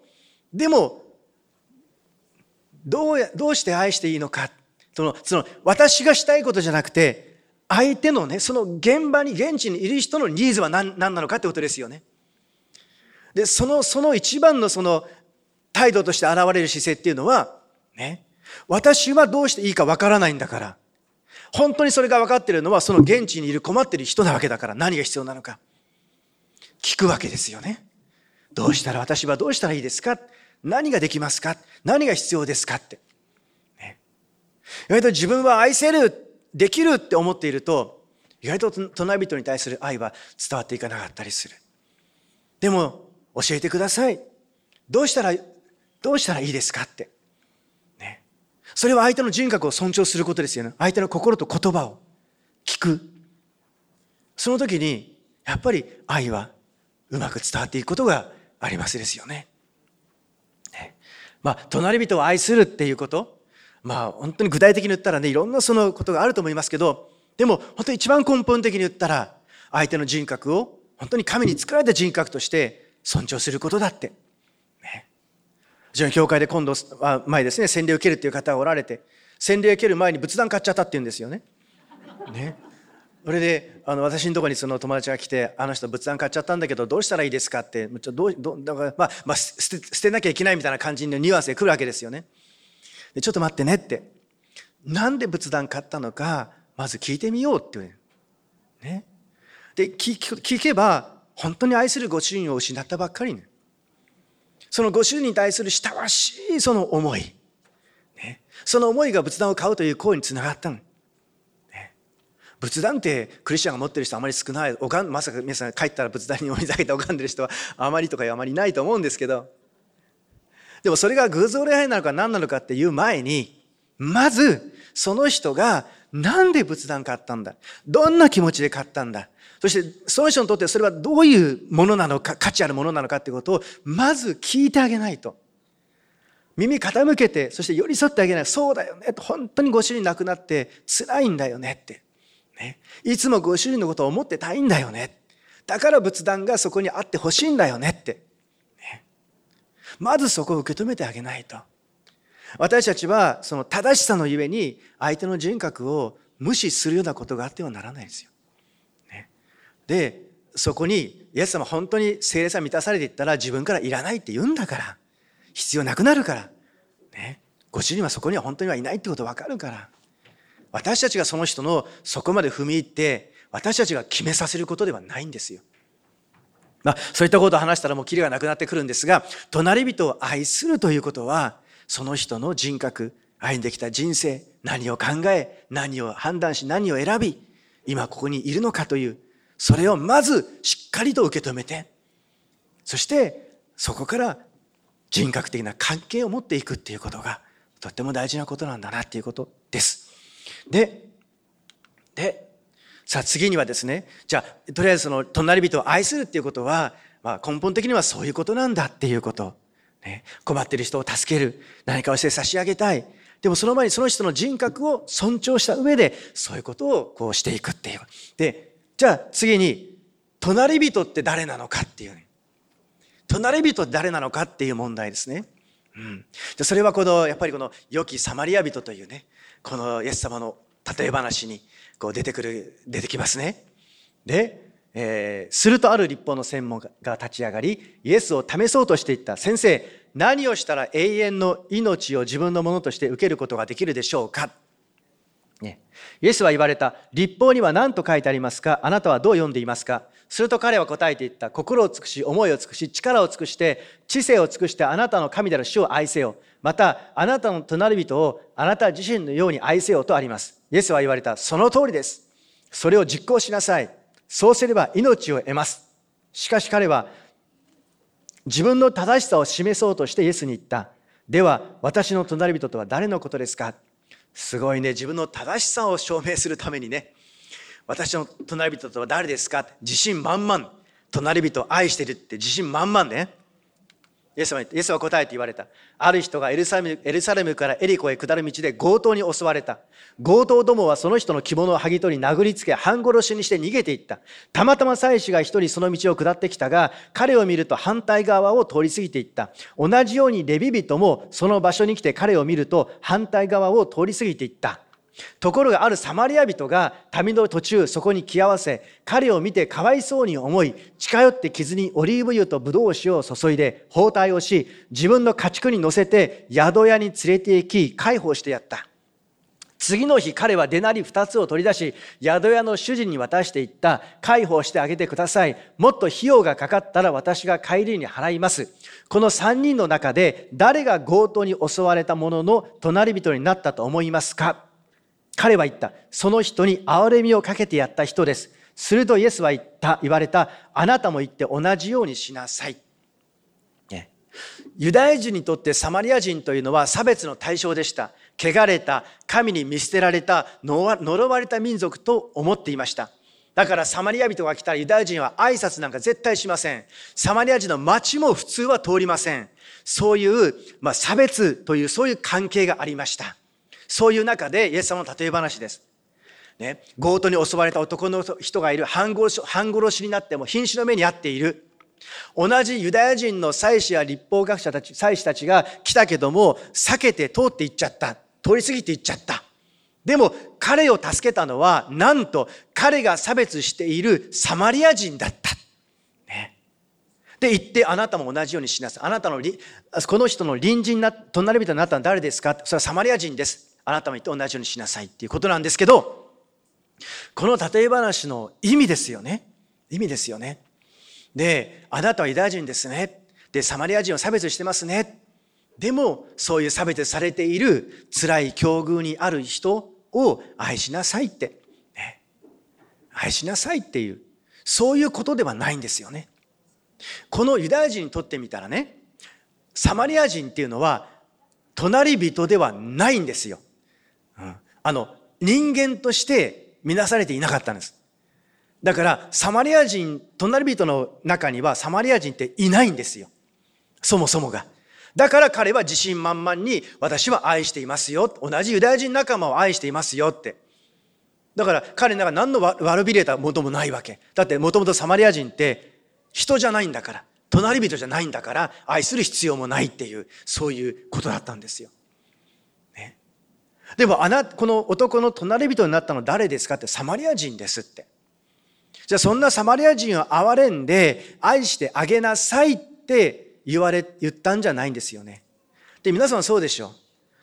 どうして愛していいのか。その私がしたいことじゃなくて、相手のね、その現地にいる人のニーズは何なのかってことですよね。で、その一番の態度として現れる姿勢っていうのは、ね、私はどうしていいかわからないんだから。本当にそれが分かっているのは、その現地にいる困っている人なわけだから、何が必要なのか。聞くわけですよね。私はどうしたらいいですか？何ができますか？何が必要ですかって。ね、意外と自分は愛せる、できるって思っていると、意外と隣人に対する愛は伝わっていかなかったりする。でも、教えてください。どうしたらいいですかって。ね、それは相手の人格を尊重することですよね。相手の心と言葉を聞く。その時に、やっぱり愛はうまく伝わっていくことがありますですよね。隣人を愛するっていうこと、本当に具体的に言ったらね、いろんなそのことがあると思いますけど、でも本当に一番根本的に言ったら、相手の人格を本当に神に作られた人格として尊重することだって。うちの教会で今度前ですね、洗礼を受けるっていう方がおられて、洗礼を受ける前に仏壇買っちゃったって言うんですよね。それで私のところにその友達が来て、あの人仏壇買っちゃったんだけどどうしたらいいですかって、だから捨てなきゃいけないみたいな感じのニュアンスで来るわけですよね。で、ちょっと待ってねって、なんで仏壇買ったのかまず聞いてみようって言うね。で、聞けば本当に愛するご主人を失ったばっかりね。そのご主人に対する親しいその思い、その思いが仏壇を買うという行為につながったの。仏壇ってクリスチャンが持ってる人あまり少ない。まさか皆さん帰ったら仏壇にお水あげて拝んでる人はあまりいないと思うんですけど、でもそれが偶像礼拝なのか何なのかっていう前に、まずその人がなんで仏壇買ったんだ、どんな気持ちで買ったんだ、そしてその人にとってそれはどういうものなのか、価値あるものなのかってことをまず聞いてあげないと。耳傾けて、そして寄り添ってあげない。そうだよね、本当にご主人亡くなって辛いんだよねって、いつもご主人のことを思ってたいんだよね、だから仏壇がそこにあってほしいんだよねって、まずそこを受け止めてあげないと。私たちはその正しさのゆえに相手の人格を無視するようなことがあってはならないですよ。で、そこにイエス様本当に聖霊さん満たされていったら自分からいらないって言うんだから、必要なくなるから、 ご主人はそこには本当にはいないってこと分かるから。私たちがその人のそこまで踏み入って、私たちが決めさせることではないんですよ。そういったことを話したらもうキリがなくなってくるんですが、隣人を愛するということは、その人の人格、歩んできた人生、何を考え、何を判断し、何を選び、今ここにいるのかという、それをまずしっかりと受け止めて、そしてそこから人格的な関係を持っていくっていうことがとっても大事なことなんだなっていうことです。で、さあ次にはですね、じゃあとりあえずその隣人を愛するっていうことは、根本的にはそういうことなんだっていうこと。困っている人を助ける、何かをして差し上げたい。でもその前にその人の人格を尊重した上で、そういうことをこうしていくっていう。で、じゃあ次に、隣人って誰なのかっていうね。隣人って誰なのかっていう問題ですね。でそれはやっぱりこの良きサマリア人というね、このイエス様の例え話にこう出てきますね。で、するとある律法の専門家が立ち上がり、イエスを試そうとしていった。先生、何をしたら永遠の命を自分のものとして受けることができるでしょうか。イエスは言われた。律法には何と書いてありますか。あなたはどう読んでいますか。すると彼は答えていった。心を尽くし、思いを尽くし、力を尽くして、知性を尽くしてあなたの神である主を愛せよ。また、あなたの隣人をあなた自身のように愛せよとあります。イエスは言われた。その通りです。それを実行しなさい。そうすれば命を得ます。しかし彼は自分の正しさを示そうとしてイエスに言った。では、私の隣人とは誰のことですか。すごいね。自分の正しさを証明するためにね、私の隣人とは誰ですか。自信満々。隣人を愛しているって自信満々ね。イエスは答えて言われた。ある人がエルサレムからエリコへ下る道で強盗に襲われた。強盗どもはその人の着物を剥ぎ取り殴りつけ半殺しにして逃げていった。たまたま祭司が一人その道を下ってきたが、彼を見ると反対側を通り過ぎていった。同じようにレビ人もその場所に来て彼を見ると反対側を通り過ぎていった。ところがあるサマリア人が旅の途中そこに来合わせ、彼を見てかわいそうに思い、近寄って傷にオリーブ油とブドウ酒を注いで包帯をし、自分の家畜に乗せて宿屋に連れて行き介抱してやった。次の日彼はデナリ2つを取り出し、宿屋の主人に渡していった。介抱してあげてください。もっと費用がかかったら私が帰りに払います。この3人の中で誰が強盗に襲われた者の隣人になったと思いますか。彼は言った。その人に憐れみをかけてやった人です。するとイエスは言われた。あなたも言って同じようにしなさい。ユダヤ人にとってサマリア人というのは差別の対象でした。汚れた、神に見捨てられた、呪われた民族と思っていました。だからサマリア人が来たらユダヤ人は挨拶なんか絶対しません。サマリア人の町も普通は通りません。そういう、差別というそういう関係がありました。そういう中でイエス様の例え話です。強盗に襲われた男の人がいる。半殺しになっても瀕死の目に遭っている。同じユダヤ人の祭司や律法学者たち、祭司たちが来たけども、避けて通っていっちゃった。通り過ぎていっちゃった。でも彼を助けたのは、なんと彼が差別しているサマリア人だった。で、言って、あなたも同じようにしなさい。あなたの、この人の隣人隣人になったのは誰ですか。それはサマリア人です。あなたも言って同じようにしなさいっていうことなんですけど、この例え話の意味ですよね。意味ですよね。で、あなたはユダヤ人ですね。で、サマリア人を差別してますね。でも、そういう差別されている辛い境遇にある人を愛しなさいって、愛しなさいっていう、そういうことではないんですよね。このユダヤ人にとってみたらね、サマリア人っていうのは隣人ではないんですよ。人間として見なされていなかったんです。だからサマリア人、隣人の中にはサマリア人っていないんですよ。そもそもが。だから彼は自信満々に私は愛していますよ。同じユダヤ人仲間を愛していますよって。だから彼なんか何の悪びれたもともないわけ。だってもともとサマリア人って人じゃないんだから、隣人じゃないんだから愛する必要もないっていう、そういうことだったんですよ。でもこの男の隣人になったの誰ですかって、サマリア人ですって。じゃあそんなサマリア人を憐れんで愛してあげなさいって言ったんじゃないんですよね。で、皆さんそうでしょう。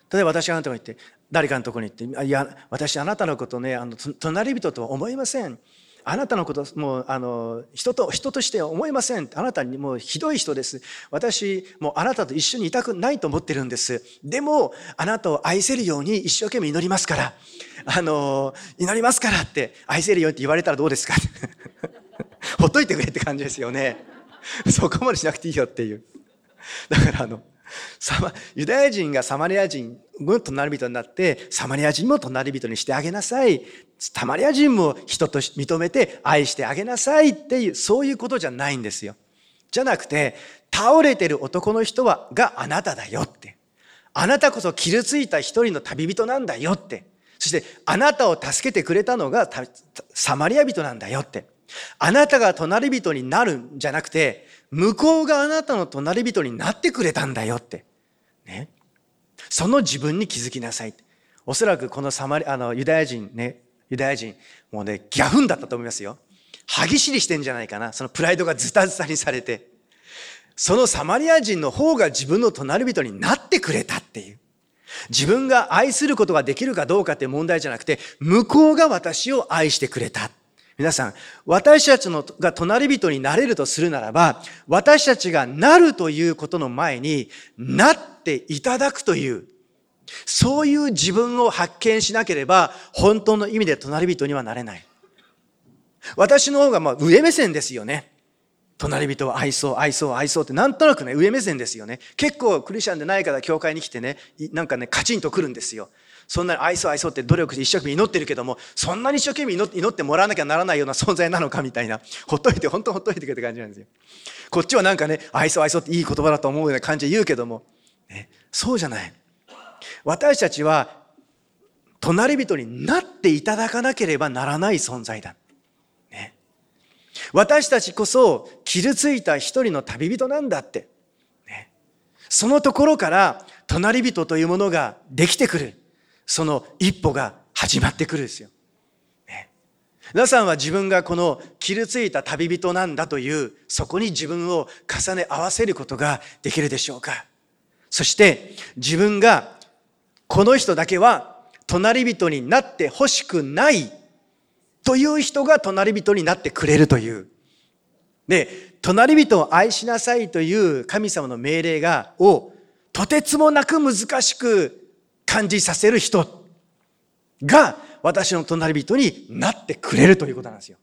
例えば私があなたが言って、誰かのところに行って、いや、私あなたのことね、隣人と思いません。あなたのこと、もう、人としては思いません。あなたにもうひどい人です。私、もうあなたと一緒にいたくないと思ってるんです。でも、あなたを愛せるように一生懸命祈りますから、祈りますからって、愛せるようにって言われたらどうですかほっといてくれって感じですよね。そこまでしなくていいよっていう。だからユダヤ人がサマリア人の隣人になって、サマリア人も隣人にしてあげなさい。サマリア人も人と認めて愛してあげなさいっていう、そういうことじゃないんですよ。じゃなくて、倒れてる男の人があなただよって。あなたこそ傷ついた一人の旅人なんだよって。そしてあなたを助けてくれたのがサマリア人なんだよって。あなたが隣人になるんじゃなくて、向こうがあなたの隣人になってくれたんだよって。ね。その自分に気づきなさい。おそらくこのユダヤ人、もうね、ギャフンだったと思いますよ。歯ぎしりしてんじゃないかな。そのプライドがズタズタにされて。そのサマリア人の方が自分の隣人になってくれたっていう。自分が愛することができるかどうかっていう問題じゃなくて、向こうが私を愛してくれた。皆さん、私たちが隣人になれるとするならば、私たちがなるということの前に、なっていただくという、そういう自分を発見しなければ、本当の意味で隣人にはなれない。私の方が上目線ですよね。隣人を愛そうってなんとなくね、上目線ですよね。結構クリスチャンでない方教会に来てね、なんかね、カチンと来るんですよ。そんなに愛そうって努力して一生懸命祈ってるけども、そんなに一生懸命祈ってもらわなきゃならないような存在なのかみたいな、本当ほっといてくれって感じなんですよ。こっちはなんかね、愛そうっていい言葉だと思うような感じで言うけども、ね、そうじゃない。私たちは隣人になっていただかなければならない存在だ。ね、私たちこそ傷ついた一人の旅人なんだって。ね、そのところから隣人というものができてくる。その一歩が始まってくるんですよ。ね、皆さんは自分がこの傷ついた旅人なんだという、そこに自分を重ね合わせることができるでしょうか。そして自分がこの人だけは隣人になってほしくないという人が隣人になってくれるという。で、隣人を愛しなさいという神様の命令をとてつもなく難しく感じさせる人が私の隣人になってくれるということなんですよ。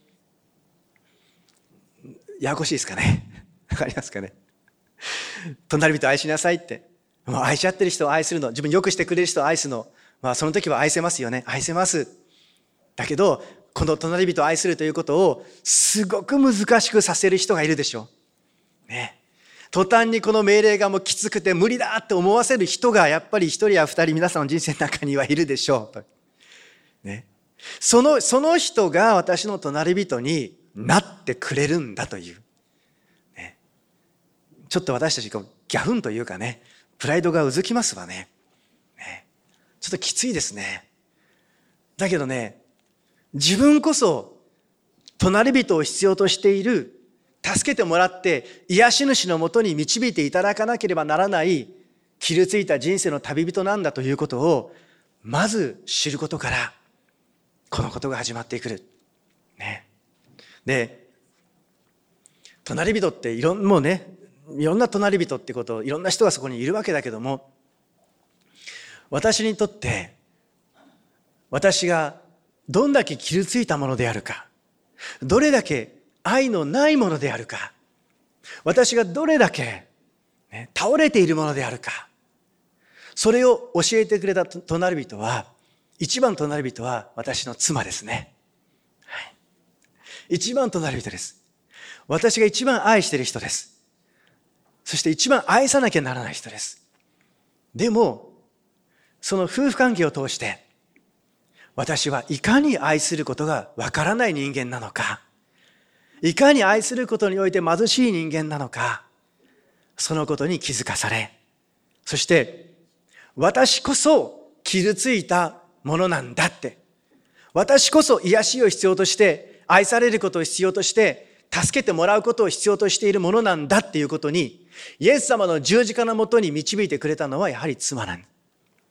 ややこしいですかね。わかりますかね。隣人を愛しなさいって。もう愛し合ってる人を愛するの。自分よくしてくれる人を愛すの。その時は愛せますよね。愛せます。だけど、この隣人を愛するということをすごく難しくさせる人がいるでしょう。ね。途端にこの命令がもうきつくて無理だって思わせる人がやっぱり一人や二人皆さんの人生の中にはいるでしょう。ね、その人が私の隣人になってくれるんだという。ね、ちょっと私たちギャフンというかね、プライドがうずきますわね。ね、ちょっときついですね。だけどね、自分こそ隣人を必要としている、助けてもらって癒し主のもとに導いていただかなければならない傷ついた人生の旅人なんだということをまず知ることからこのことが始まってくる。ね。で、隣人ってもうね、いろんな隣人ってことをいろんな人がそこにいるわけだけども、私にとって私がどんだけ傷ついたものであるか、どれだけ愛のないものであるか、私がどれだけ、ね、倒れているものであるか、それを教えてくれた隣人は、一番隣人は私の妻ですね。はい、一番隣人です。私が一番愛している人です。そして一番愛さなきゃならない人です。でも、その夫婦関係を通して、私はいかに愛することがわからない人間なのか、いかに愛することにおいて貧しい人間なのか、そのことに気づかされ、そして私こそ傷ついたものなんだって、私こそ癒しを必要として、愛されることを必要として、助けてもらうことを必要としているものなんだっていうことに、イエス様の十字架のもとに導いてくれたのはやはり妻なんです。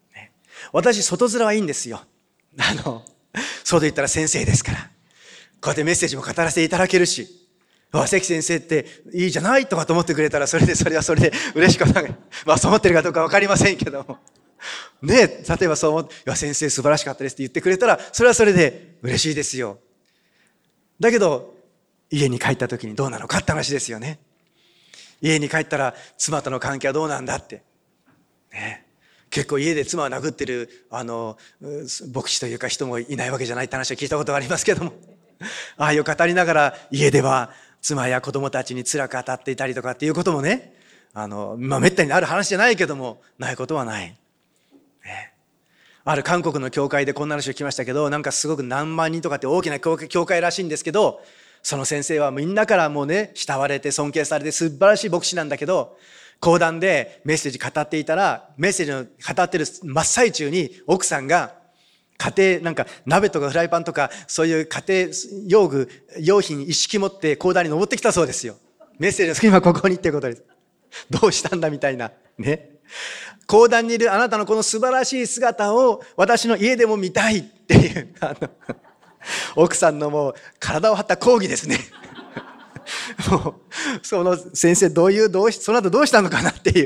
私、外面はいいんですよ。そうと言ったら先生ですから。こうやってメッセージも語らせていただけるし、関先生っていいじゃないとかと思ってくれたら、それはそれで嬉しくない。そう思ってるかどうかわかりませんけども。ね、例えばそう思って、先生素晴らしかったですって言ってくれたら、それはそれで嬉しいですよ。だけど、家に帰った時にどうなのかって話ですよね。家に帰ったら妻との関係はどうなんだって。ね、結構家で妻を殴ってる、牧師というか人もいないわけじゃないって話を聞いたことがありますけども。ああいう語りながら家では妻や子供たちに辛く当たっていたりとかっていうこともね、めったにある話じゃないけども、ないことはない。ね、ある韓国の教会でこんな話を聞きましたけど、なんかすごく何万人とかって大きな教会らしいんですけど、その先生はみんなからもうね、慕われて尊敬されて素晴らしい牧師なんだけど、講談でメッセージ語っていたら、メッセージの語ってる真っ最中に奥さんが家庭、なんか鍋とかフライパンとかそういう家庭用品一式持って講談に登ってきたそうですよ。メッセージの隙間ここにっていうことです。どうしたんだみたいな。ね。講談にいるあなたのこの素晴らしい姿を私の家でも見たいっていう、奥さんのもう体を張った抗議ですね。もう、その先生その後どうしたのかなっていう。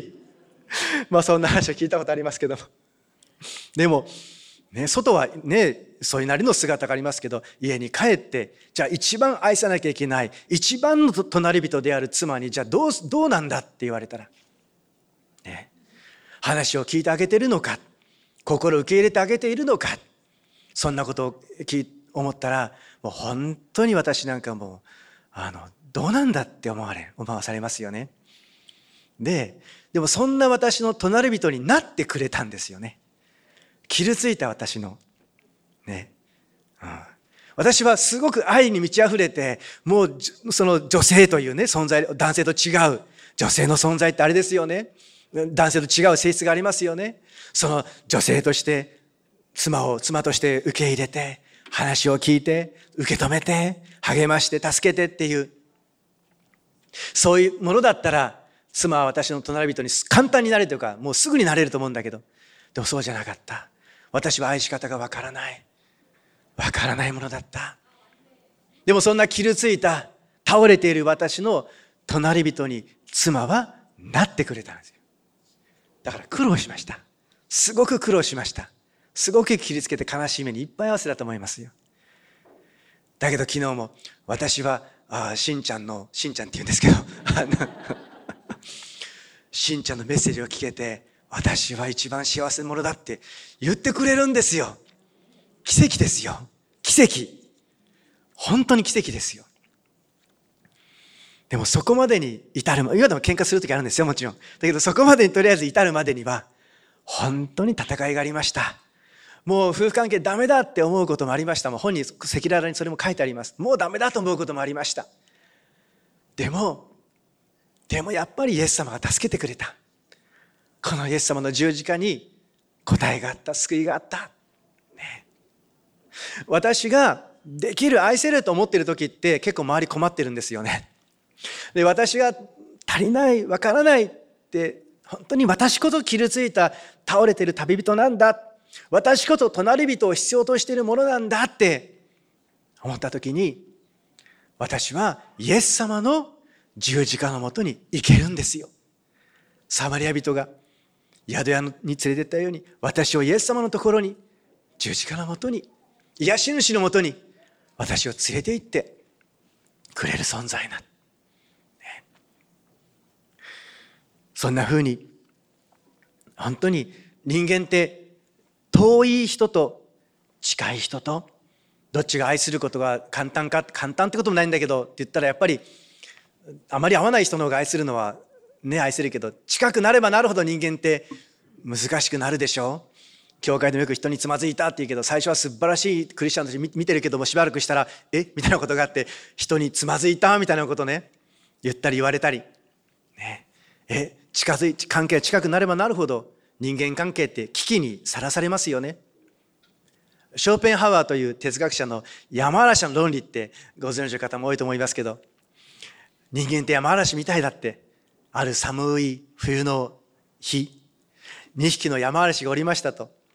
そんな話を聞いたことありますけども。でも、ね、外はね、それなりの姿がありますけど、家に帰って、じゃあ一番愛さなきゃいけない、一番の隣人である妻に、じゃあどうなんだって言われたら、ね、話を聞いてあげてるのか、心を受け入れてあげているのか、そんなことを思ったら、もう本当に私なんかもう、どうなんだって思わされますよね。でもそんな私の隣人になってくれたんですよね。傷ついた私の。ね。私はすごく愛に満ち溢れて、もうその女性というね、存在、男性と違う。女性の存在ってあれですよね。男性と違う性質がありますよね。その女性として、妻として受け入れて、話を聞いて、受け止めて、励まして、助けてっていう。そういうものだったら、妻は私の隣人に簡単になれるというか、もうすぐになれると思うんだけど、でもそうじゃなかった。私は愛し方がわからないものだった。でもそんな傷ついた、倒れている私の隣人に妻はなってくれたんですよ。だから苦労しました。すごく苦労しました。すごく傷つけて悲しい目にいっぱい合わせたと思いますよ。だけど昨日も私は、しんちゃんって言うんですけど、しんちゃんのメッセージを聞けて、私は一番幸せ者だって言ってくれるんですよ。奇跡ですよ。奇跡。本当に奇跡ですよ。でもそこまでに至る、今でも喧嘩するときあるんですよ、もちろん。だけどそこまでにとりあえず至るまでには、本当に戦いがありました。もう夫婦関係ダメだって思うこともありました。もう本に赤裸々にそれも書いてあります。もうダメだと思うこともありました。でもやっぱりイエス様が助けてくれた。このイエス様の十字架に答えがあった、救いがあった。ね、私ができる、愛せると思っている時って結構周り困ってるんですよね。で、私が足りない、わからないって、本当に私こそ傷ついた、倒れている旅人なんだ。私こそ隣人を必要としているものなんだって思った時に、私はイエス様の十字架のもとに行けるんですよ。サマリア人が宿屋に連れてったように、私をイエス様のところに、十字架のもとに、癒し主のもとに私を連れて行ってくれる存在な、ね、そんな風に本当に人間って遠い人と近い人とどっちが愛することが簡単ってこともないんだけどって言ったら、やっぱりあまり合わない人の方が愛するのはね、愛せるけど、近くなればなるほど人間って難しくなるでしょう。教会でもよく人につまずいたって言うけど、最初は素晴らしいクリスチャンたち見てるけども、しばらくしたらみたいなことがあって、人につまずいたみたいなことね、言ったり言われたりね、関係が近くなればなるほど人間関係って危機にさらされますよね。ショーペンハワーという哲学者の山嵐の論理ってご存知の方も多いと思いますけど、人間って山嵐みたいだって。ある寒い冬の日、2匹の山嵐がおりましたと。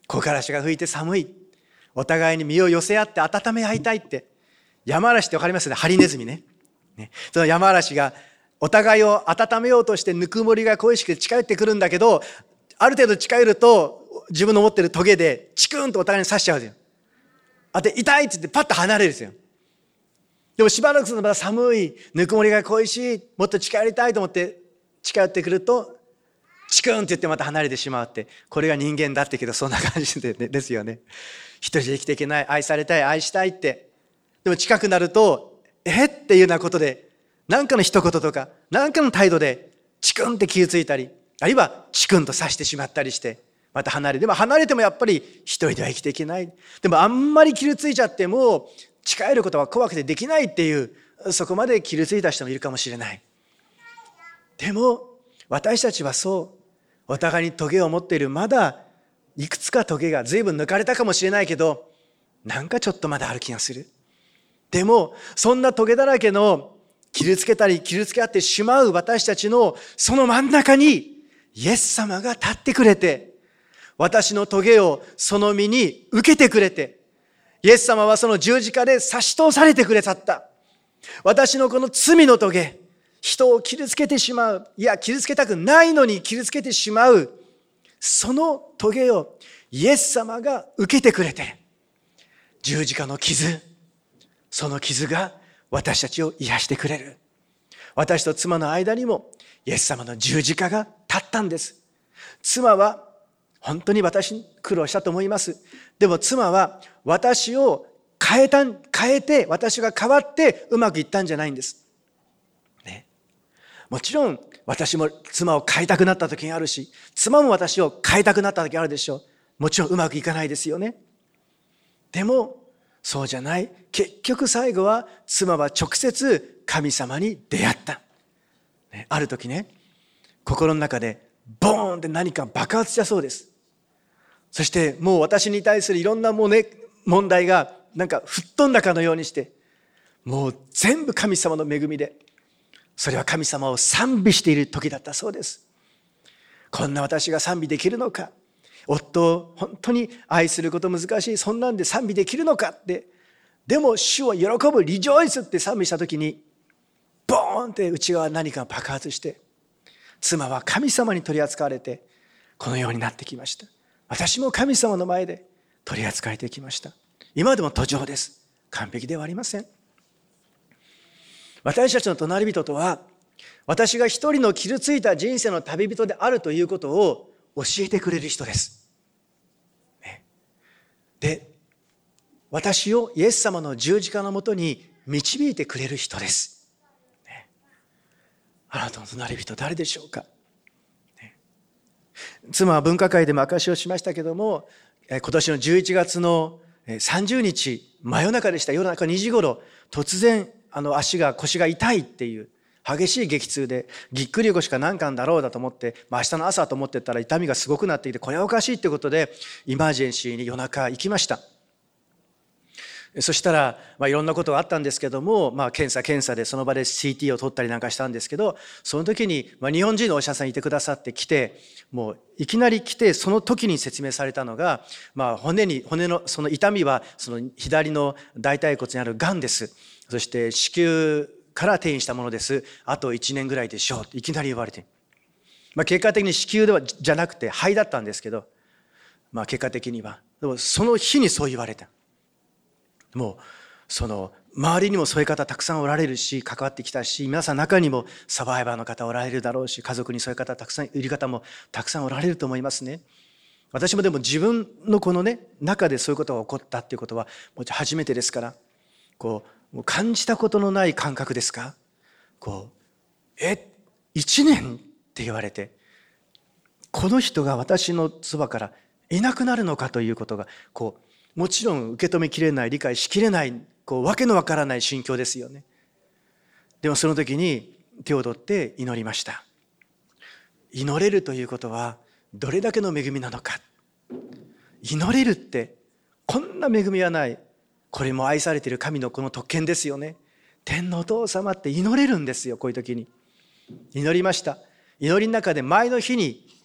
木枯らしが吹いて寒い。お互いに身を寄せ合って温め合いたいって。山嵐ってわかりますよね。ハリネズミね。その山嵐がお互いを温めようとしてぬくもりが恋しく近寄ってくるんだけど、ある程度近寄ると自分の持ってるトゲでチクンとお互いに刺しちゃうんですよ。で、痛いって言ってパッと離れるんですよ。でもしばらくするとまた寒い、ぬくもりが恋しい、もっと近寄りたいと思って近寄ってくると、チクンって言ってまた離れてしまうって、これが人間だってけどそんな感じですよね。一人で生きていけない、愛されたい、愛したいって。でも近くなると、っていうようなことで、何かの一言とか、何かの態度でチクンって傷ついたり、あるいはチクンと刺してしまったりして、また離れ、でも離れてもやっぱり一人では生きていけない。でもあんまり傷ついちゃっても、近寄ることは怖くてできないっていう、そこまで傷ついた人もいるかもしれない。でも私たちはそう、お互いにトゲを持っている、まだいくつかトゲが随分抜かれたかもしれないけど、なんかちょっとまだある気がする。でもそんなトゲだらけの傷つけたり傷つけ合ってしまう私たちのその真ん中にイエス様が立ってくれて、私のトゲをその身に受けてくれて、イエス様はその十字架で差し通されてくれたった。私のこの罪のトゲ、人を傷つけてしまう、いや傷つけたくないのに傷つけてしまう、そのトゲをイエス様が受けてくれて、十字架の傷、その傷が私たちを癒してくれる。私と妻の間にもイエス様の十字架が立ったんです。妻は本当に私に苦労したと思います。でも妻は私を変えて、私が変わってうまくいったんじゃないんです。ね、もちろん私も妻を変えたくなった時があるし、妻も私を変えたくなった時あるでしょう。もちろんうまくいかないですよね。でもそうじゃない。結局最後は妻は直接神様に出会った。ある時ね、心の中でボーンって何か爆発したそうです。そしてもう私に対するいろんな問題がなんか吹っ飛んだかのようにして、もう全部神様の恵みで、それは神様を賛美している時だったそうです。こんな私が賛美できるのか、夫を本当に愛すること難しい、そんなんで賛美できるのかって。でも主を喜ぶ、リジョイスって賛美した時にボーンって内側何か爆発して、妻は神様に取り扱われてこのようになってきました。私も神様の前で取り扱えてきました。今でも途上です。完璧ではありません。私たちの隣人とは、私が一人の傷ついた人生の旅人であるということを教えてくれる人です。で、私をイエス様の十字架のもとに導いてくれる人です。あなたの隣人誰でしょうか。妻は分科会でも証しをしましたけども、今年の11月の30日真夜中でした。夜中2時頃、突然腰が痛いっていう激しい激痛で、ぎっくり腰か何かんだろうだと思って、明日の朝と思ってたら痛みがすごくなっていて、これはおかしいってことでイマージェンシーに夜中行きました。そしたら、いろんなことがあったんですけども、検査でその場で CT を取ったりなんかしたんですけど、その時に、日本人のお医者さんいてくださって来て、もういきなり来て、その時に説明されたのが、骨のその痛みはその左の大腿骨にあるがんです。そして子宮から転移したものです。あと1年ぐらいでしょうっていきなり言われて、結果的に子宮じゃなくて肺だったんですけど、結果的にはでもその日にそう言われた。もうその周りにもそういう方たくさんおられるし、関わってきたし、皆さん中にもサバイバーの方おられるだろうし、家族にそういう方たくさんいる方もたくさんおられると思いますね。私もでも自分のこの中でそういうことが起こったっていうことはもう初めてですから、もう感じたことのない感覚ですか。1年って言われて、この人が私のそばからいなくなるのかということがもちろん受け止めきれない、理解しきれない、わけのわからない心境ですよね。でもその時に手を取って祈りました。祈れるということはどれだけの恵みなのか。祈れるってこんな恵みはない。これも愛されている神のこの特権ですよね。天のお父様って祈れるんですよ。こういう時に祈りました。祈りの中で前の日に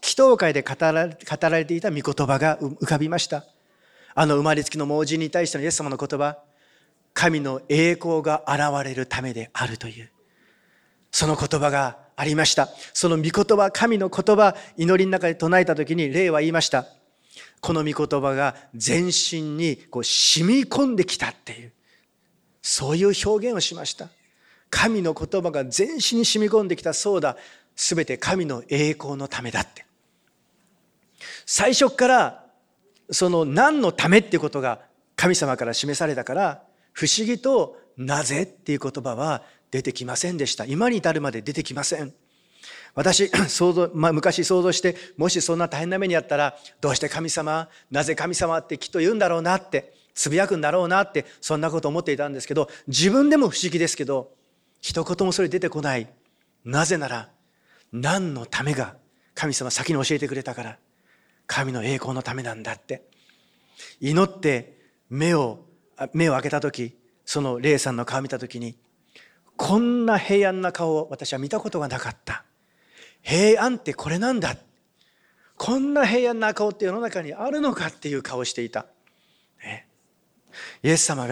祈祷会で語られていた御言葉が浮かびました。生まれつきの盲人に対してのイエス様の言葉、神の栄光が現れるためであるという、その言葉がありました。その御言葉、神の言葉、祈りの中で唱えたときに霊は言いました。この御言葉が全身に染み込んできたっていう、そういう表現をしました。神の言葉が全身に染み込んできた。そうだ、すべて神の栄光のためだって。最初からその何のためっていうことが神様から示されたから、不思議となぜっていう言葉は出てきませんでした。今に至るまで出てきません。私昔想像して、もしそんな大変な目にあったら、どうして神様、なぜ神様ってきっと言うんだろうなって、つぶやくんだろうなって、そんなこと思っていたんですけど、自分でも不思議ですけど、一言もそれ出てこない。なぜなら、何のためが神様先に教えてくれたから、神の栄光のためなんだって。祈って目を開けたとき、その霊さんの顔を見たときに、こんな平安な顔を私は見たことがなかった。平安ってこれなんだ。こんな平安な顔って世の中にあるのかっていう顔をしていた。イエス様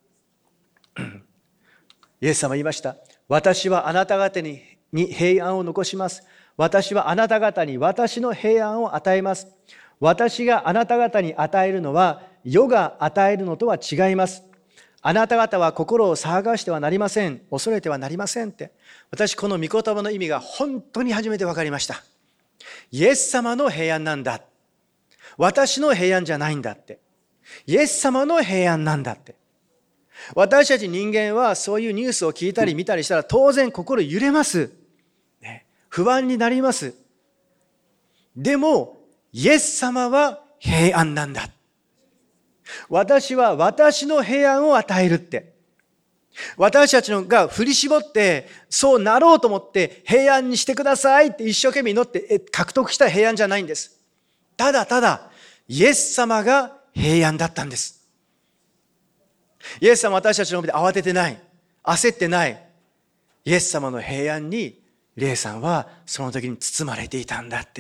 言いました。私はあなた方に平安を残します。私はあなた方に私の平安を与えます。私があなた方に与えるのは世が与えるのとは違います。あなた方は心を騒がしてはなりません。恐れてはなりませんって。私この御言葉の意味が本当に初めて分かりました。イエス様の平安なんだ。私の平安じゃないんだって。イエス様の平安なんだって。私たち人間はそういうニュースを聞いたり見たりしたら当然心揺れます。不安になります。でもイエス様は平安なんだ。私は私の平安を与えるって。私たちが振り絞ってそうなろうと思って平安にしてくださいって一生懸命祈って獲得した平安じゃないんです。ただただイエス様が平安だったんです。イエス様は私たちの前で慌ててない、焦ってない。イエス様の平安に霊さんはその時に包まれていたんだって。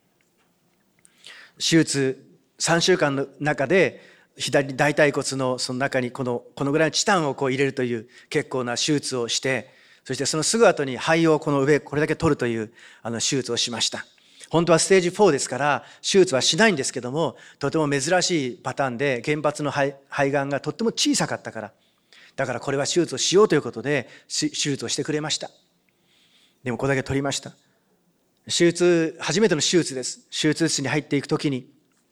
手術3週間の中で左大腿骨のその中にこのぐらいのチタンを入れるという結構な手術をして、そしてそのすぐ後に肺をこの上これだけ取るという手術をしました。本当はステージ4ですから手術はしないんですけども、とても珍しいパターンで原発の肺がんがとっても小さかったから、だからこれは手術をしようということで手術をしてくれました。でもこれだけ取りました。初めての手術です。手術室に入っていくときに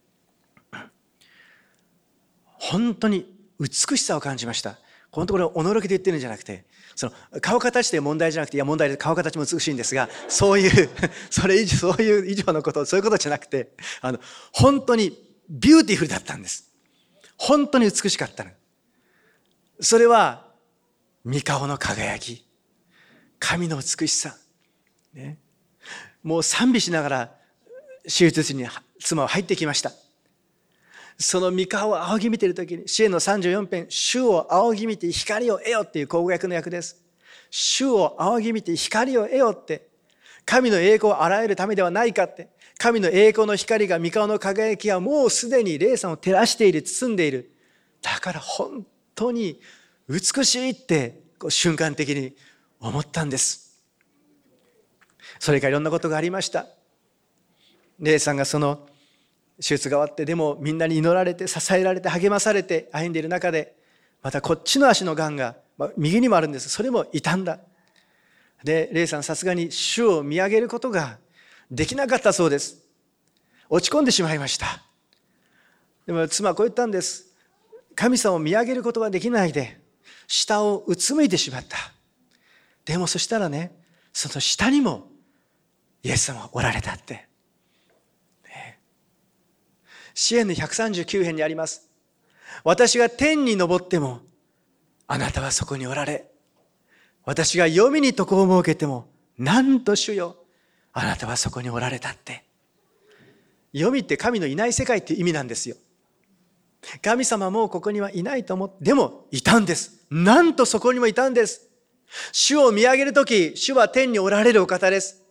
本当に美しさを感じました。このところおのろけで言ってるんじゃなくて、その顔形で問題じゃなくて、いや問題で顔形も美しいんですが、そういう以上のこと、そういうことじゃなくて、本当にビューティフルだったんです。本当に美しかったの。それは御顔の輝き、神の美しさ、ね、もう賛美しながら手術室に妻は入ってきました。その御顔を仰ぎ見ているときに、詩篇の34編、主を仰ぎ見て光を得よっていう口語訳の訳です。主を仰ぎ見て光を得よって、神の栄光を洗えるためではないかって、神の栄光の光が御顔の輝きはもうすでに霊さんを照らしている、包んでいる。だから本当に美しいって瞬間的に思ったんです。それからいろんなことがありました。霊さんがその手術が終わって、でもみんなに祈られて支えられて励まされて歩んでいる中で、またこっちの足のがんが、右にもあるんです。それも傷んだ。で、霊さんさすがに主を見上げることができなかったそうです。落ち込んでしまいました。でも妻はこう言ったんです。神様を見上げることができないで下をうつむいてしまった。でもそしたらね、その下にもイエス様がおられたって。詩篇の139編にあります。私が天に昇ってもあなたはそこにおられ、私が黄泉に床を設けてもなんと主よ、あなたはそこにおられたって。黄泉って神のいない世界っていう意味なんですよ。神様もここにはいないと思って、でもいたんです。なんとそこにもいたんです。主を見上げるとき、主は天におられるお方です。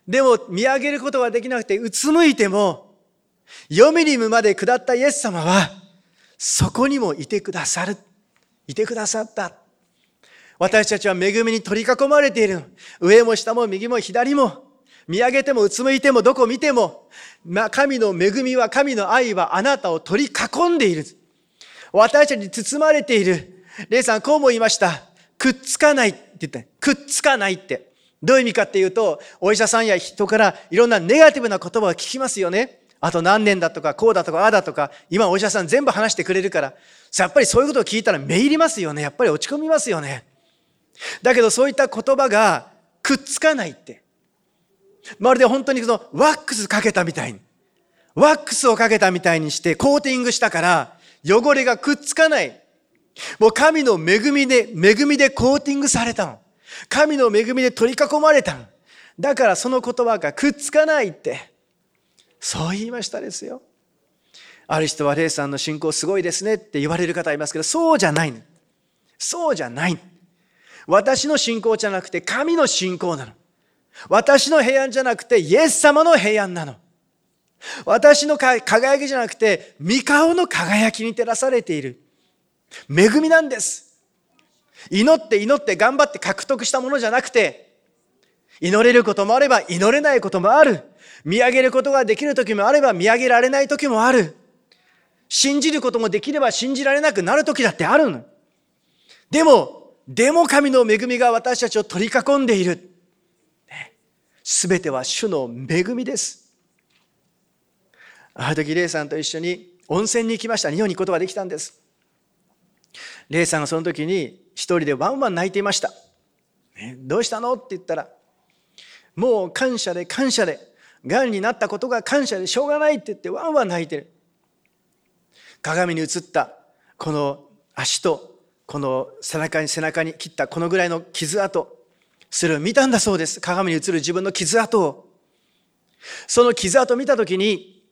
でも見上げることができなくてうつむいても、ヨミリムまで下ったイエス様はそこにもいてくださった。私たちは恵みに取り囲まれている。上も下も右も左も、見上げてもうつむいてもどこ見ても、神の恵みは、神の愛はあなたを取り囲んでいる。私たちに包まれている。レイさんこうも言いました。くっつかないって言った。くっつかないって。どういう意味かっていうと、お医者さんや人からいろんなネガティブな言葉を聞きますよね。あと何年だとか、こうだとか、ああだとか、今お医者さん全部話してくれるから、やっぱりそういうことを聞いたらめいりますよね。やっぱり落ち込みますよね。だけどそういった言葉がくっつかないって。まるで本当にそのワックスかけたみたいに、ワックスをかけたみたいにしてコーティングしたから汚れがくっつかない。もう神の恵みでコーティングされたの。神の恵みで取り囲まれたの。だからその言葉がくっつかないって、そう言いましたですよ。ある人はレイさんの信仰すごいですねって言われる方いますけど、そうじゃないの。そうじゃない。私の信仰じゃなくて神の信仰なの。私の平安じゃなくてイエス様の平安なの。私の輝きじゃなくて御顔の輝きに照らされている恵みなんです。祈って頑張って獲得したものじゃなくて、祈れることもあれば祈れないこともある。見上げることができる時もあれば見上げられない時もある。信じることもできれば信じられなくなる時だってあるの。でも神の恵みが私たちを取り囲んでいる。すべては主の恵みです。ある時レイさんと一緒に温泉に行きました。日本に行くことができたんです。レイさんがその時に一人でワンワン泣いていました。どうしたのって言ったら、もう感謝でがんになったことが感謝でしょうがないって言ってワンワン泣いてる。鏡に映ったこの足とこの背中に切ったこのぐらいの傷跡、それを見たんだそうです。鏡に映る自分の傷跡を。その傷跡を見たときに、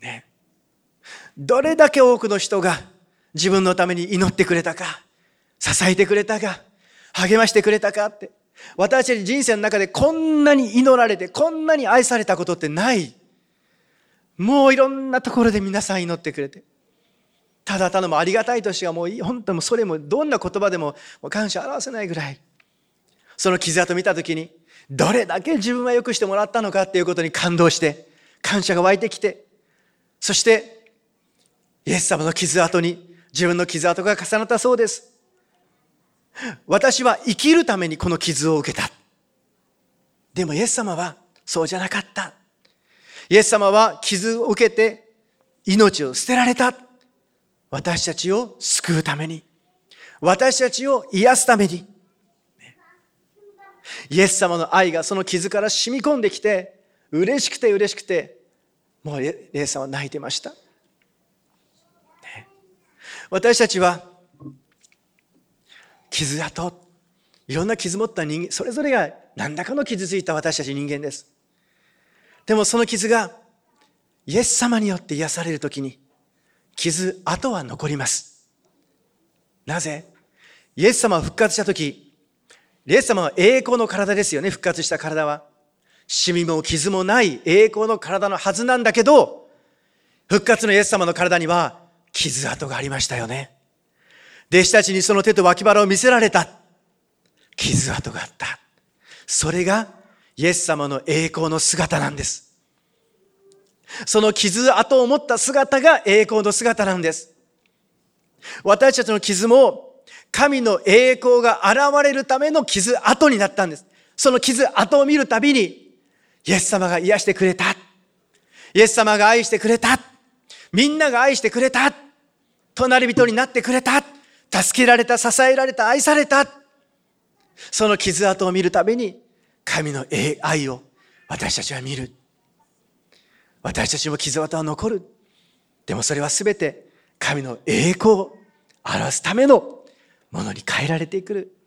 どれだけ多くの人が自分のために祈ってくれたか、支えてくれたか、励ましてくれたかって。私たち人生の中でこんなに祈られて、こんなに愛されたことってない。もういろんなところで皆さん祈ってくれて、ただもうありがたいとしかもう本当にそれもどんな言葉でも感謝表せないぐらい。その傷跡を見たときに、どれだけ自分は良くしてもらったのかっていうことに感動して、感謝が湧いてきて、そしてイエス様の傷跡に自分の傷跡が重なったそうです。私は生きるためにこの傷を受けた。でもイエス様はそうじゃなかった。イエス様は傷を受けて命を捨てられた。私たちを救うために、私たちを癒すために。イエス様の愛がその傷から染み込んできて、嬉しくて、もうイエス様は泣いてました。私たちは傷跡、いろんな傷持った人間、それぞれが何らかの傷ついた私たち人間です。でもその傷がイエス様によって癒されるときに、傷跡は残ります。なぜ？イエス様は復活したとき、イエス様は栄光の体ですよね。復活した体はシミも傷もない栄光の体のはずなんだけど、復活のイエス様の体には傷跡がありましたよね。弟子たちにその手と脇腹を見せられた。傷跡があった。それがイエス様の栄光の姿なんです。その傷跡を持った姿が栄光の姿なんです。私たちの傷も神の栄光が現れるための傷跡になったんです。その傷跡を見るたびに、イエス様が癒してくれた。イエス様が愛してくれた。みんなが愛してくれた。隣人になってくれた。助けられた、支えられた、愛された。その傷跡を見るたびに、神の愛を私たちは見る。私たちも傷跡は残る。でもそれはすべて神の栄光を表すためのものに変えられてくる。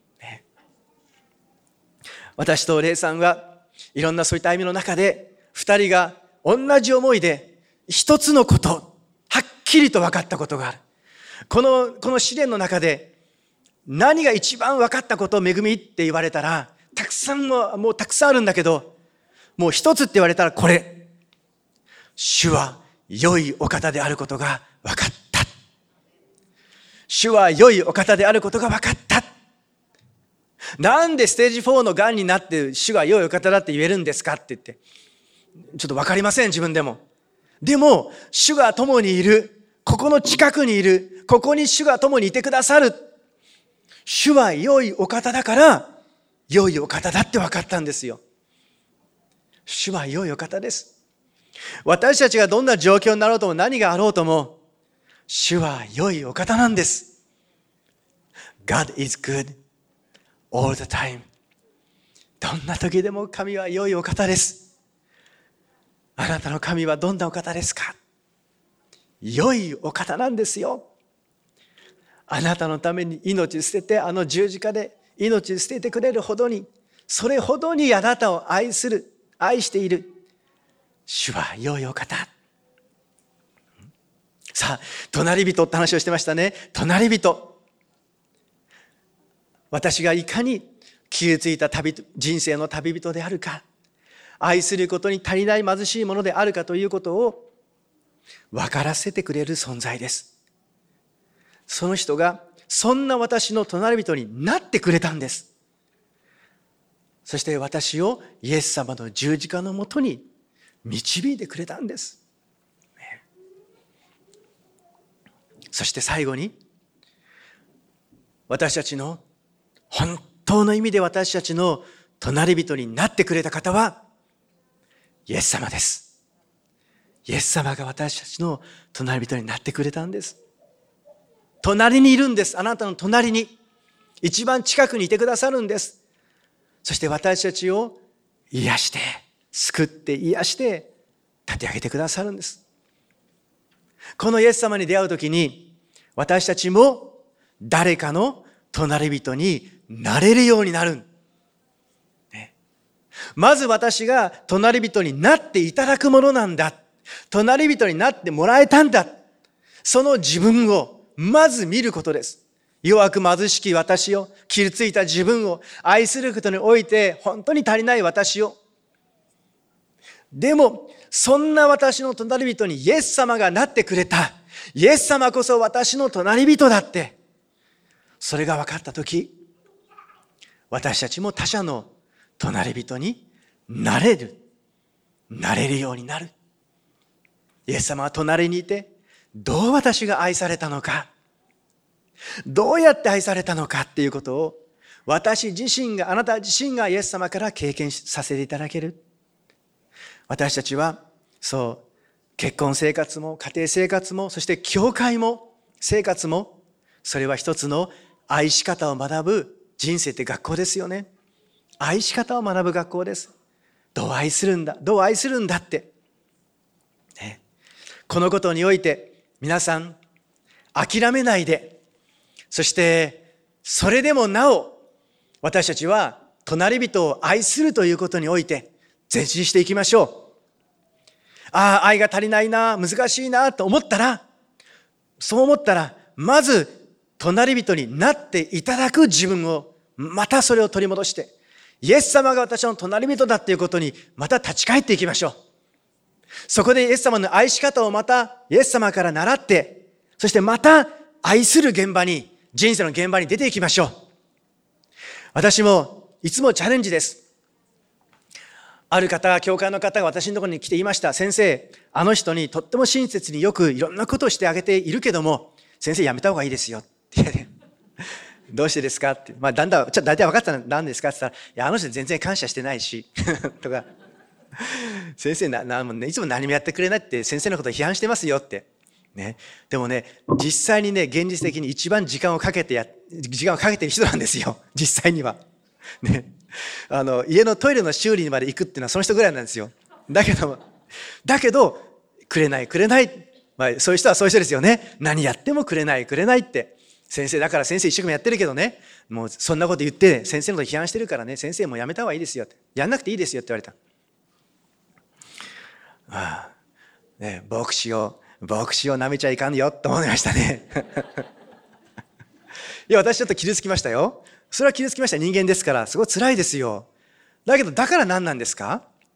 私とレイさんはいろんなそういった歩みの中で、二人が同じ思いで一つのこと、はっきりと分かったことがある。この試練の中で何が一番分かったこと、恵みって言われたら、たくさんあるんだけど、 もう一つって言われたらこれ。主は良いお方であることが分かった。主は良いお方であることが分かった。なんでステージ4のがんになって主が良いお方だって言えるんですかって言って。ちょっと分かりません、自分でも。でも、主が共にいる。ここの近くにいる。ここに主が共にいてくださる。主は良いお方だから、良いお方だって分かったんですよ。主は良いお方です。私たちがどんな状況になろうとも何があろうとも、主は良いお方なんです。God is good all the time. どんな時でも神は良いお方です。あなたの神はどんなお方ですか？良いお方なんですよ。あなたのために命捨てて、あの十字架で命捨ててくれるほどに、それほどにあなたを愛している。主は良いお方。さあ、隣人って話をしてましたね。隣人。私がいかに傷ついた人生の旅人であるか、愛することに足りない貧しいものであるかということを分からせてくれる存在です。その人がそんな私の隣人になってくれたんです。そして私をイエス様の十字架のもとに導いてくれたんです。そして最後に、私たちの本当の意味で私たちの隣人になってくれた方はイエス様です。イエス様が私たちの隣人になってくれたんです。隣にいるんです。あなたの隣に一番近くにいてくださるんです。そして私たちを癒して、救って癒して立て上げてくださるんです。このイエス様に出会うときに、私たちも誰かの隣人になれるようになる。まず私が隣人になっていただくものなんだ。隣人になってもらえたんだ。その自分をまず見ることです。弱く貧しき私を、傷ついた自分を、愛することにおいて本当に足りない私を。でも、そんな私の隣人にイエス様がなってくれた。イエス様こそ私の隣人だって。それが分かったとき、私たちも他者の隣人になれるようになる。イエス様は隣にいて、どう私が愛されたのか、どうやって愛されたのかっていうことを、私自身が、あなた自身がイエス様から経験させていただける。私たちは、そう、結婚生活も家庭生活も、そして教会も生活も、それは一つの愛し方を学ぶ人生って学校ですよね。愛し方を学ぶ学校です。どう愛するんだって、ね、このことにおいて皆さん諦めないで、そしてそれでもなお私たちは隣人を愛するということにおいて前進していきましょう。愛が足りないな、難しいなと思ったら、そう思ったらまず隣人になっていただく自分を、またそれを取り戻して、イエス様が私の隣人だっていうことにまた立ち返っていきましょう。そこでイエス様の愛し方をまたイエス様から習って、そしてまた愛する現場に、人生の現場に出ていきましょう。私もいつもチャレンジです。ある方、教会の方が私のところに来て言いました。先生、あの人にとっても親切によくいろんなことをしてあげているけども、先生やめた方がいいですよって言ってどうしてですかって、だんだん大体分かったら何ですかって言ったら、いや、あの人全然感謝してないしとか、先生いつも何もやってくれないって先生のことを批判してますよってね。でもね、実際にね、現実的に一番時間をかけている人なんですよ、実際にはね。家のトイレの修理にまで行くっていうのはその人ぐらいなんですよ。だけどくれない、そういう人はそういう人ですよね。何やってもくれないって、先生だから先生一生懸命やってるけどね、もうそんなこと言って先生のこと批判してるからね、先生もうやめた方がいいですよって、やんなくていいですよって言われた。ね、牧師を舐めちゃいかんよと思いましたねいや、私ちょっと傷つきましたよ。それは傷つきました。人間ですからすごい辛いですよ。だけどだから何なんですか？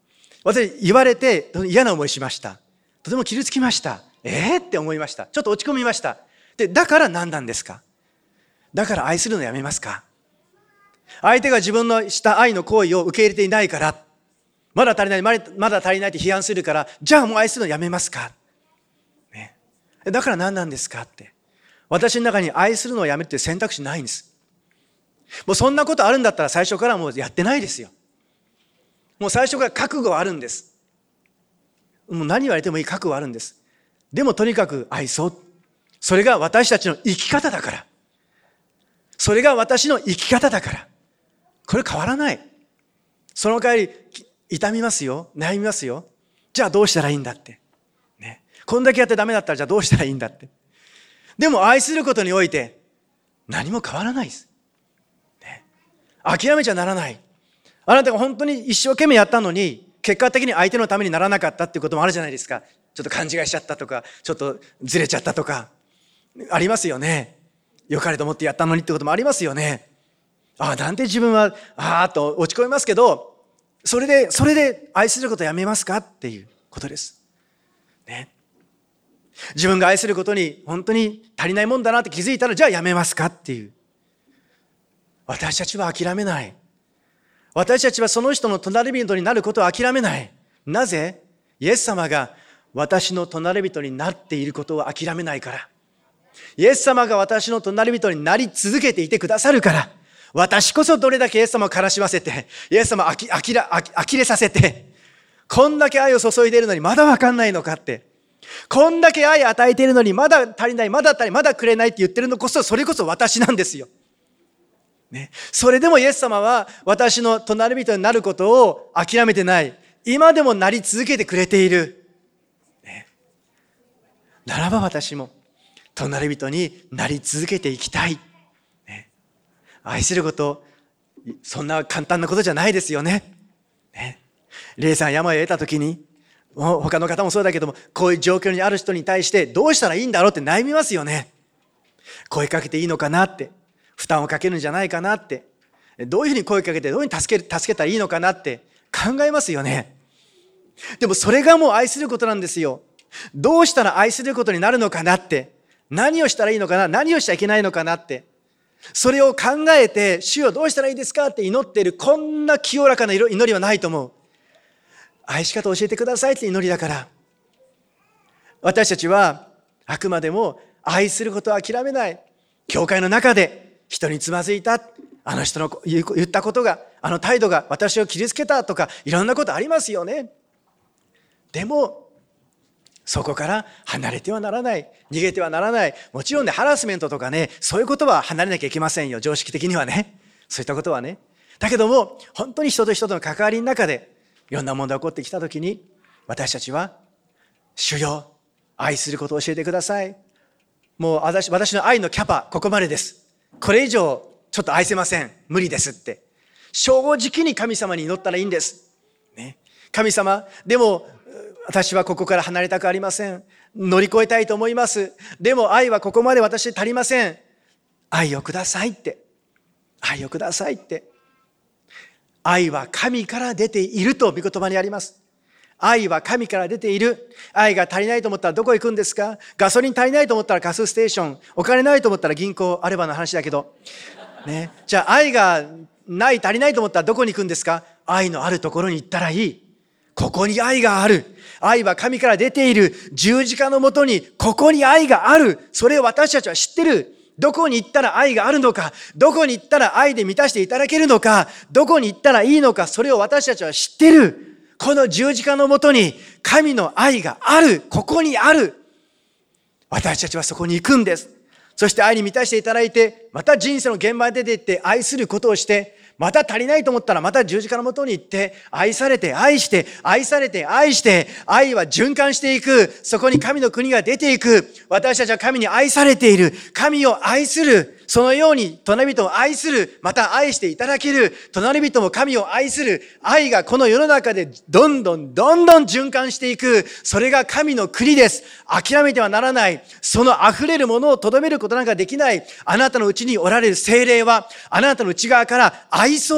私言われて嫌な思いしました。とても傷つきました。って思いました。ちょっと落ち込みました。で、だから何なんですか？だから愛するのやめますか？相手が自分のした愛の行為を受け入れていないから、まだ足りない、まだ足りないって批判するから、じゃあもう愛するのやめますか？ね。だから何なんですかって。私の中に愛するのをやめるっていう選択肢ないんです。もうそんなことあるんだったら最初からもうやってないですよ。もう最初から覚悟はあるんです。もう何言われてもいい覚悟はあるんです。でもとにかく愛そう。それが私たちの生き方だから。それが私の生き方だから。これ変わらない。その代わり痛みますよ。悩みますよ。じゃあどうしたらいいんだって。ね。こんだけやってダメだったらじゃあどうしたらいいんだって。でも愛することにおいて何も変わらないです。ね。諦めちゃならない。あなたが本当に一生懸命やったのに、結果的に相手のためにならなかったっていうこともあるじゃないですか。ちょっと勘違いしちゃったとか、ちょっとずれちゃったとか、ありますよね。良かれと思ってやったのにってこともありますよね。なんて自分は、と落ち込みますけど、それで愛することをやめますかっていうことです。ね。自分が愛することに本当に足りないもんだなって気づいたら、じゃあやめますかっていう。私たちは諦めない。私たちはその人の隣人になることを諦めない。なぜ？イエス様が私の隣人になっていることを諦めないから。イエス様が私の隣人になり続けていてくださるから。私こそどれだけイエス様を悲しませて、イエス様を呆れさせて、こんだけ愛を注いでいるのにまだわかんないのかって。こんだけ愛を与えているのにまだ足りない、まだくれないって言ってるのこそ、それこそ私なんですよ。ね、それでもイエス様は私の隣人になることを諦めてない。今でもなり続けてくれている。ね、ならば私も隣人になり続けていきたい。ね、愛すること、そんな簡単なことじゃないですよね。ね、霊さん病を得た時に、他の方もそうだけども、こういう状況にある人に対してどうしたらいいんだろうって悩みますよね。声かけていいのかなって。負担をかけるんじゃないかなって。どういうふうに声かけてどういうふうに助けたらいいのかなって考えますよね。でもそれがもう愛することなんですよ。どうしたら愛することになるのかなって。何をしたらいいのかな、何をしちゃいけないのかなって。それを考えて、主よどうしたらいいですかって祈っている、こんな清らかな祈りはないと思う。愛し方を教えてくださいって祈りだから。私たちはあくまでも愛することを諦めない。教会の中で人につまずいた、あの人の言ったことが、あの態度が私を傷つけたとか、いろんなことありますよね。でもそこから離れてはならない、逃げてはならない。もちろんね、ハラスメントとかね、そういうことは離れなきゃいけませんよ、常識的にはね。そういったことはね。だけども本当に人と人との関わりの中でいろんな問題が起こってきたときに、私たちは主よ、愛することを教えてください。もう私の愛のキャパここまでです。これ以上ちょっと愛せません。無理ですって。正直に神様に祈ったらいいんです。ね、神様、でも私はここから離れたくありません。乗り越えたいと思います。でも愛はここまで私足りません。愛をくださいって。愛をくださいって。愛は神から出ていると御言葉にあります。愛は神から出ている。愛が足りないと思ったらどこ行くんですか？ガソリン足りないと思ったらガスステーション、お金ないと思ったら銀行、あればの話だけど、ね、じゃあ愛がない、足りないと思ったらどこに行くんですか？愛のあるところに行ったらいい。ここに愛がある。愛は神から出ている。十字架のもとにここに愛がある。それを私たちは知ってる。どこに行ったら愛があるのか、どこに行ったら愛で満たしていただけるのか、どこに行ったらいいのか、それを私たちは知ってる。この十字架のもとに神の愛がある。ここにある。私たちはそこに行くんです。そして愛に満たしていただいて、また人生の現場に出て行って愛することをして、また足りないと思ったらまた十字架のもとに行って、愛されて愛して、愛されて愛して、愛は循環していく。そこに神の国が出ていく。私たちは神に愛されている。神を愛する。そのように隣人を愛する。また愛していただける。隣人も神を愛する。愛がこの世の中でどんどん循環していく。それが神の国です。諦めてはならない。その溢れるものを留めることなんかできない。あなたのうちにおられる聖霊は、あなたの内側から愛そう。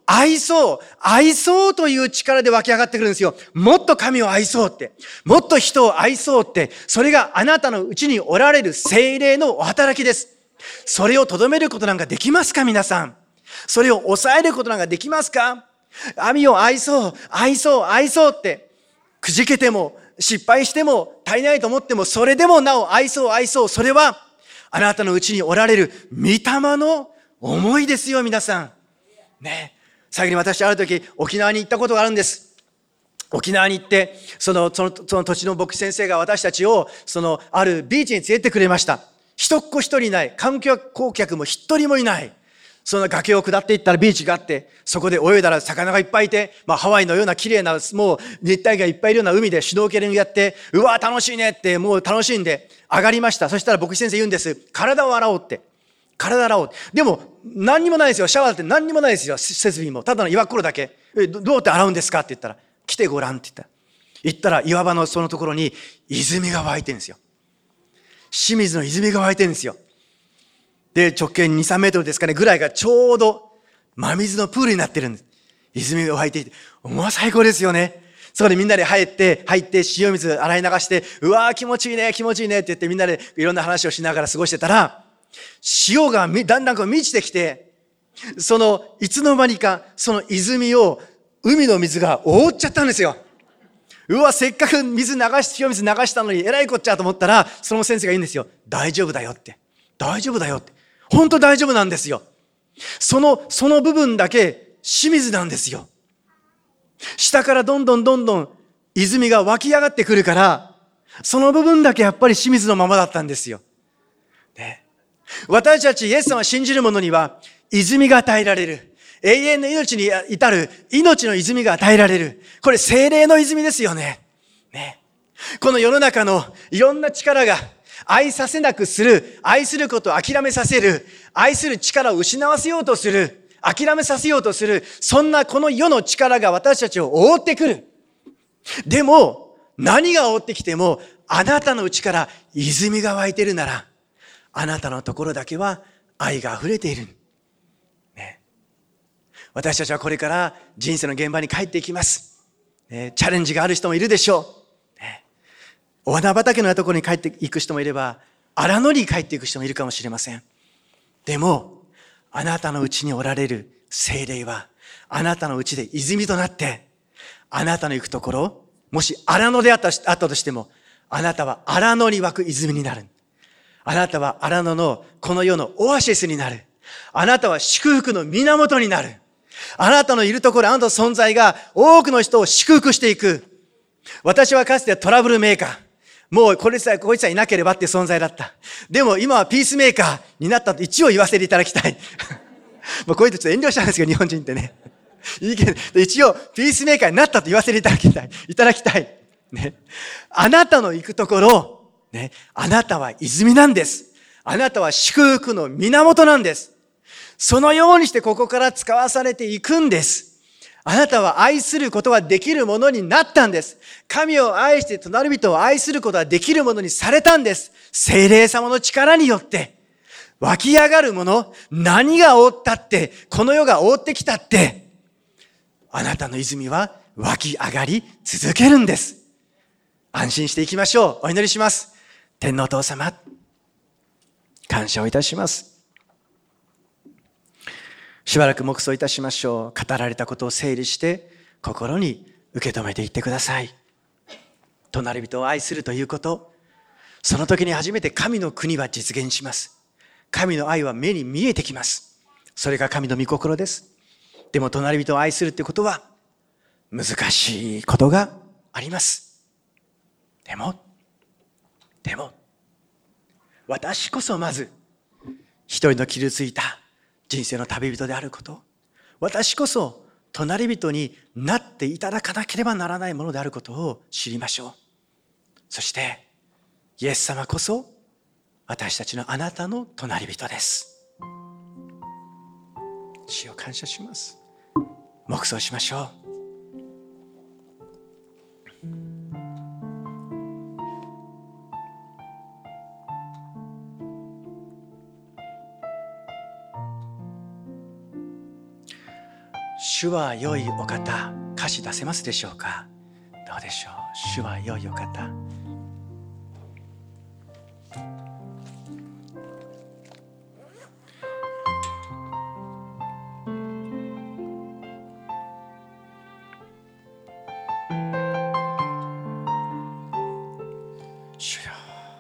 愛そうという力で湧き上がってくるんですよ。もっと神を愛そうって。もっと人を愛そうって。それがあなたのうちにおられる聖霊のお働きです。それを留めることなんかできますか、皆さん。それを抑えることなんかできますか？神を愛そうって。くじけても、失敗しても、足りないと思っても、それでもなお愛そう。それは、あなたのうちにおられる御霊の思いですよ、皆さん。ね。最後に私ある時、沖縄に行ったことがあるんです。沖縄に行って、その土地の牧師先生が私たちを、あるビーチに連れてくれました。一っ子一人いない。観光客も一人もいない。その崖を下っていったらビーチがあって、そこで泳いだら魚がいっぱいいて、ハワイのような綺麗な、もう熱帯魚がいっぱいいるような海でシュノーケリングやって、うわ楽しいねって、もう楽しんで上がりました。そしたら牧師先生言うんです。体を洗おうって。体洗おう。でも、何にもないですよ。シャワーって何にもないですよ。設備も。ただの岩っころだけ。どうやって洗うんですかって言ったら、来てごらんって言ったら、岩場のそのところに泉が湧いてるんですよ。清水の泉が湧いてるんですよ。で、直径2、3メートルですかね、ぐらいがちょうど真水のプールになってるんです。泉が湧いていて、もう最高ですよね。そこでみんなで入って、塩水洗い流して、うわー気持ちいいねって言ってみんなでいろんな話をしながら過ごしてたら、潮がだんだん満ちてきて、いつの間にか、その泉を、海の水が覆っちゃったんですよ。うわ、せっかく塩水流したのに、えらいこっちゃと思ったら、その先生が言うんですよ。大丈夫だよって。大丈夫だよって。本当大丈夫なんですよ。その部分だけ、清水なんですよ。下からどんどん泉が湧き上がってくるから、その部分だけやっぱり清水のままだったんですよ。ね、私たちイエス様を信じる者には泉が与えられる。永遠の命に至る命の泉が与えられる。これ聖霊の泉ですよね。ね。この世の中のいろんな力が愛させなくする、愛することを諦めさせる、愛する力を失わせようとする、諦めさせようとする、そんなこの世の力が私たちを覆ってくる。でも、何が覆ってきても、あなたの内から泉が湧いているなら、あなたのところだけは愛が溢れている。ね、私たちはこれから人生の現場に帰っていきます。チャレンジがある人もいるでしょう。ね、お花畑のところに帰っていく人もいれば、荒野に帰っていく人もいるかもしれません。でも、あなたのうちにおられる聖霊は、あなたのうちで泉となって、あなたの行くところ、もし荒野であったとしても、あなたは荒野に湧く泉になる。あなたは荒野のこの世のオアシスになる。あなたは祝福の源になる。あなたのいるところ、あなたの存在が多くの人を祝福していく。私はかつてトラブルメーカー。もうこいつさえいなければっていう存在だった。でも今はピースメーカーになったと一応言わせていただきたい。もうこういうとちょっと遠慮したんですけど、日本人ってね。いいけど、一応ピースメーカーになったと言わせていただきたい。ね。あなたの行くところ、ね。あなたは泉なんです。あなたは祝福の源なんです。そのようにしてここから使わされていくんです。あなたは愛することができるものになったんです。神を愛して隣人を愛することができるものにされたんです。聖霊様の力によって。湧き上がるもの、何が覆ったって、この世が覆ってきたって、あなたの泉は湧き上がり続けるんです。安心していきましょう。お祈りします。天皇お父様、感謝をいたします。しばらく黙想いたしましょう。語られたことを整理して心に受け止めていってください。隣人を愛するということ、その時に初めて神の国は実現します。神の愛は目に見えてきます。それが神の御心です。でも隣人を愛するということは難しいことがあります。でも私こそまず一人の傷ついた人生の旅人であること、私こそ隣人になっていただかなければならないものであることを知りましょう。そしてイエス様こそ私たちのあなたの隣人です。主を感謝します。黙想しましょう。主主は良いお方、歌詞出せますでしょうか。どうでしょう。主は良いお方。主よ、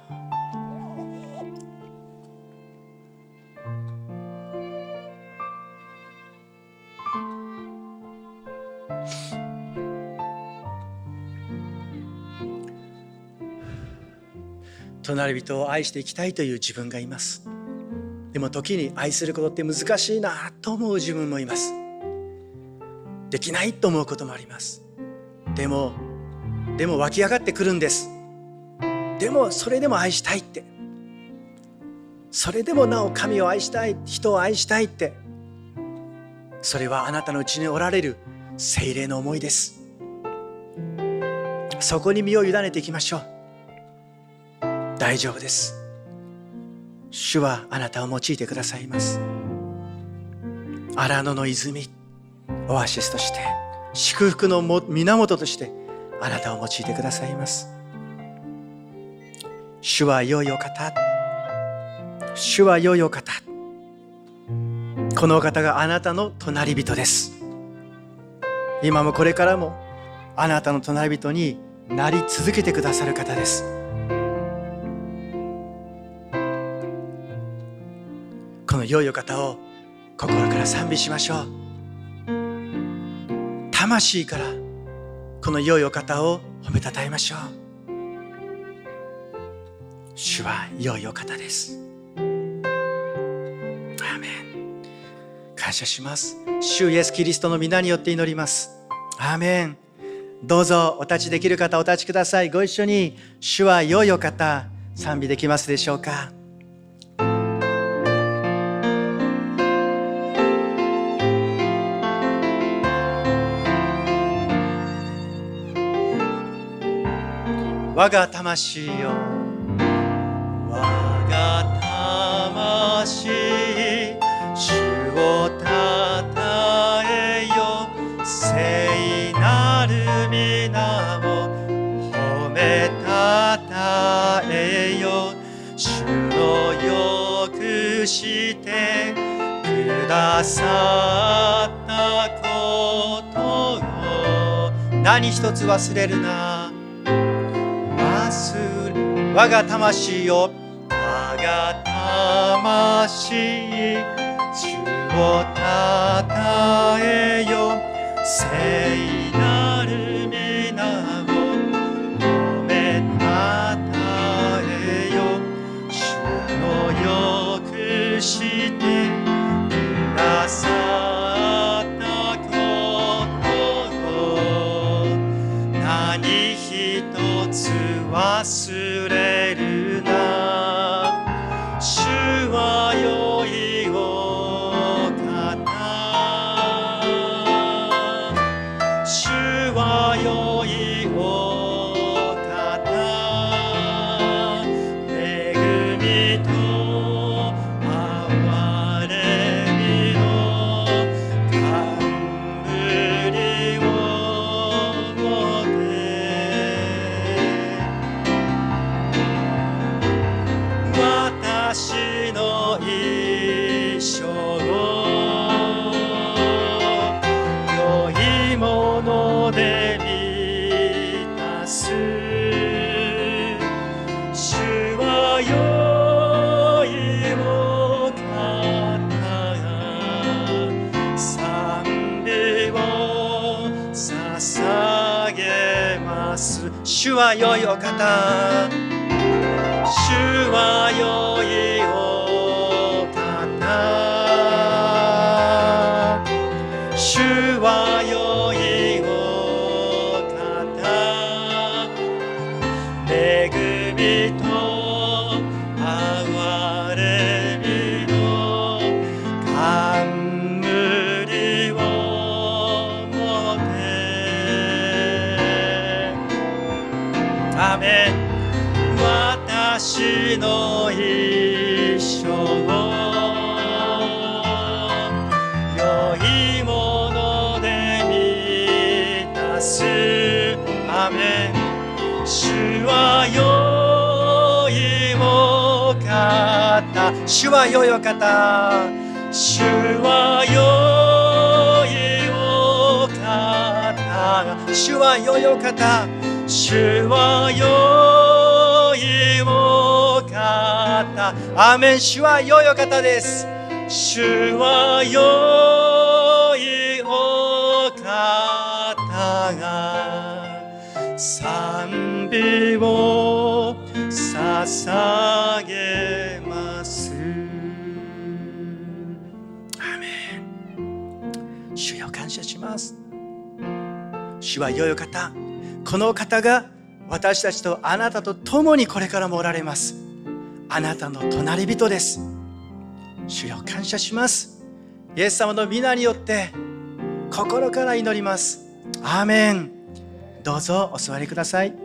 隣人を愛していきたいという自分がいます。でも時に愛することって難しいなと思う自分もいます。できないと思うこともあります。でも湧き上がってくるんです。でもそれでも愛したいって、それでもなお神を愛したい、人を愛したいって、それはあなたのうちにおられる聖霊の思いです。そこに身を委ねていきましょう。大丈夫です。主はあなたを用いてくださいます。荒野の泉、オアシスとして、祝福の源としてあなたを用いてくださいます。主は良いお方、主は良いお方。このお方があなたの隣人です。今もこれからもあなたの隣人になり続けてくださる方です。この良いお方を心から賛美しましょう。魂からこの良いお方を褒めたたえましょう。主は良いお方です。アーメン。感謝します。主イエスキリストの皆によって祈ります。アーメン。どうぞお立ちできる方お立ちください。ご一緒に主は良いお方、賛美できますでしょうか。我が魂よ、我が魂、主をたたえよ。聖なる皆を褒めたたえよ。主のよくしてくださったことを何一つ忘れるな。我が魂よ、我が魂、主をたたえよ。聖なる皆を褒めたたえよ。主のよくしてくださったことを何一つ忘れるな。主は良いお方、主は良いお方。恵みと憐れみの冠をもて、私の一生を良いもので満たす。主は良いお方、賛美を捧げます。主は良いお方、主は良いお方、主は良いお方。恵みと憐れみの冠をもて。アーメン。私の一生を良いものでアーメン。主は良いお方、主は良いお方、主は良いお方、主は良いお方、主は良いお方、アーメン。主は良いお方です。主は良いお方が賛美を捧げます。アーメン。主よ、感謝します。主は良いお方、この方が私たちとあなたと共にこれからもおられます。あなたの隣人です。主よ、感謝します。イエス様の皆によって心から祈ります。アーメン。どうぞお座りください。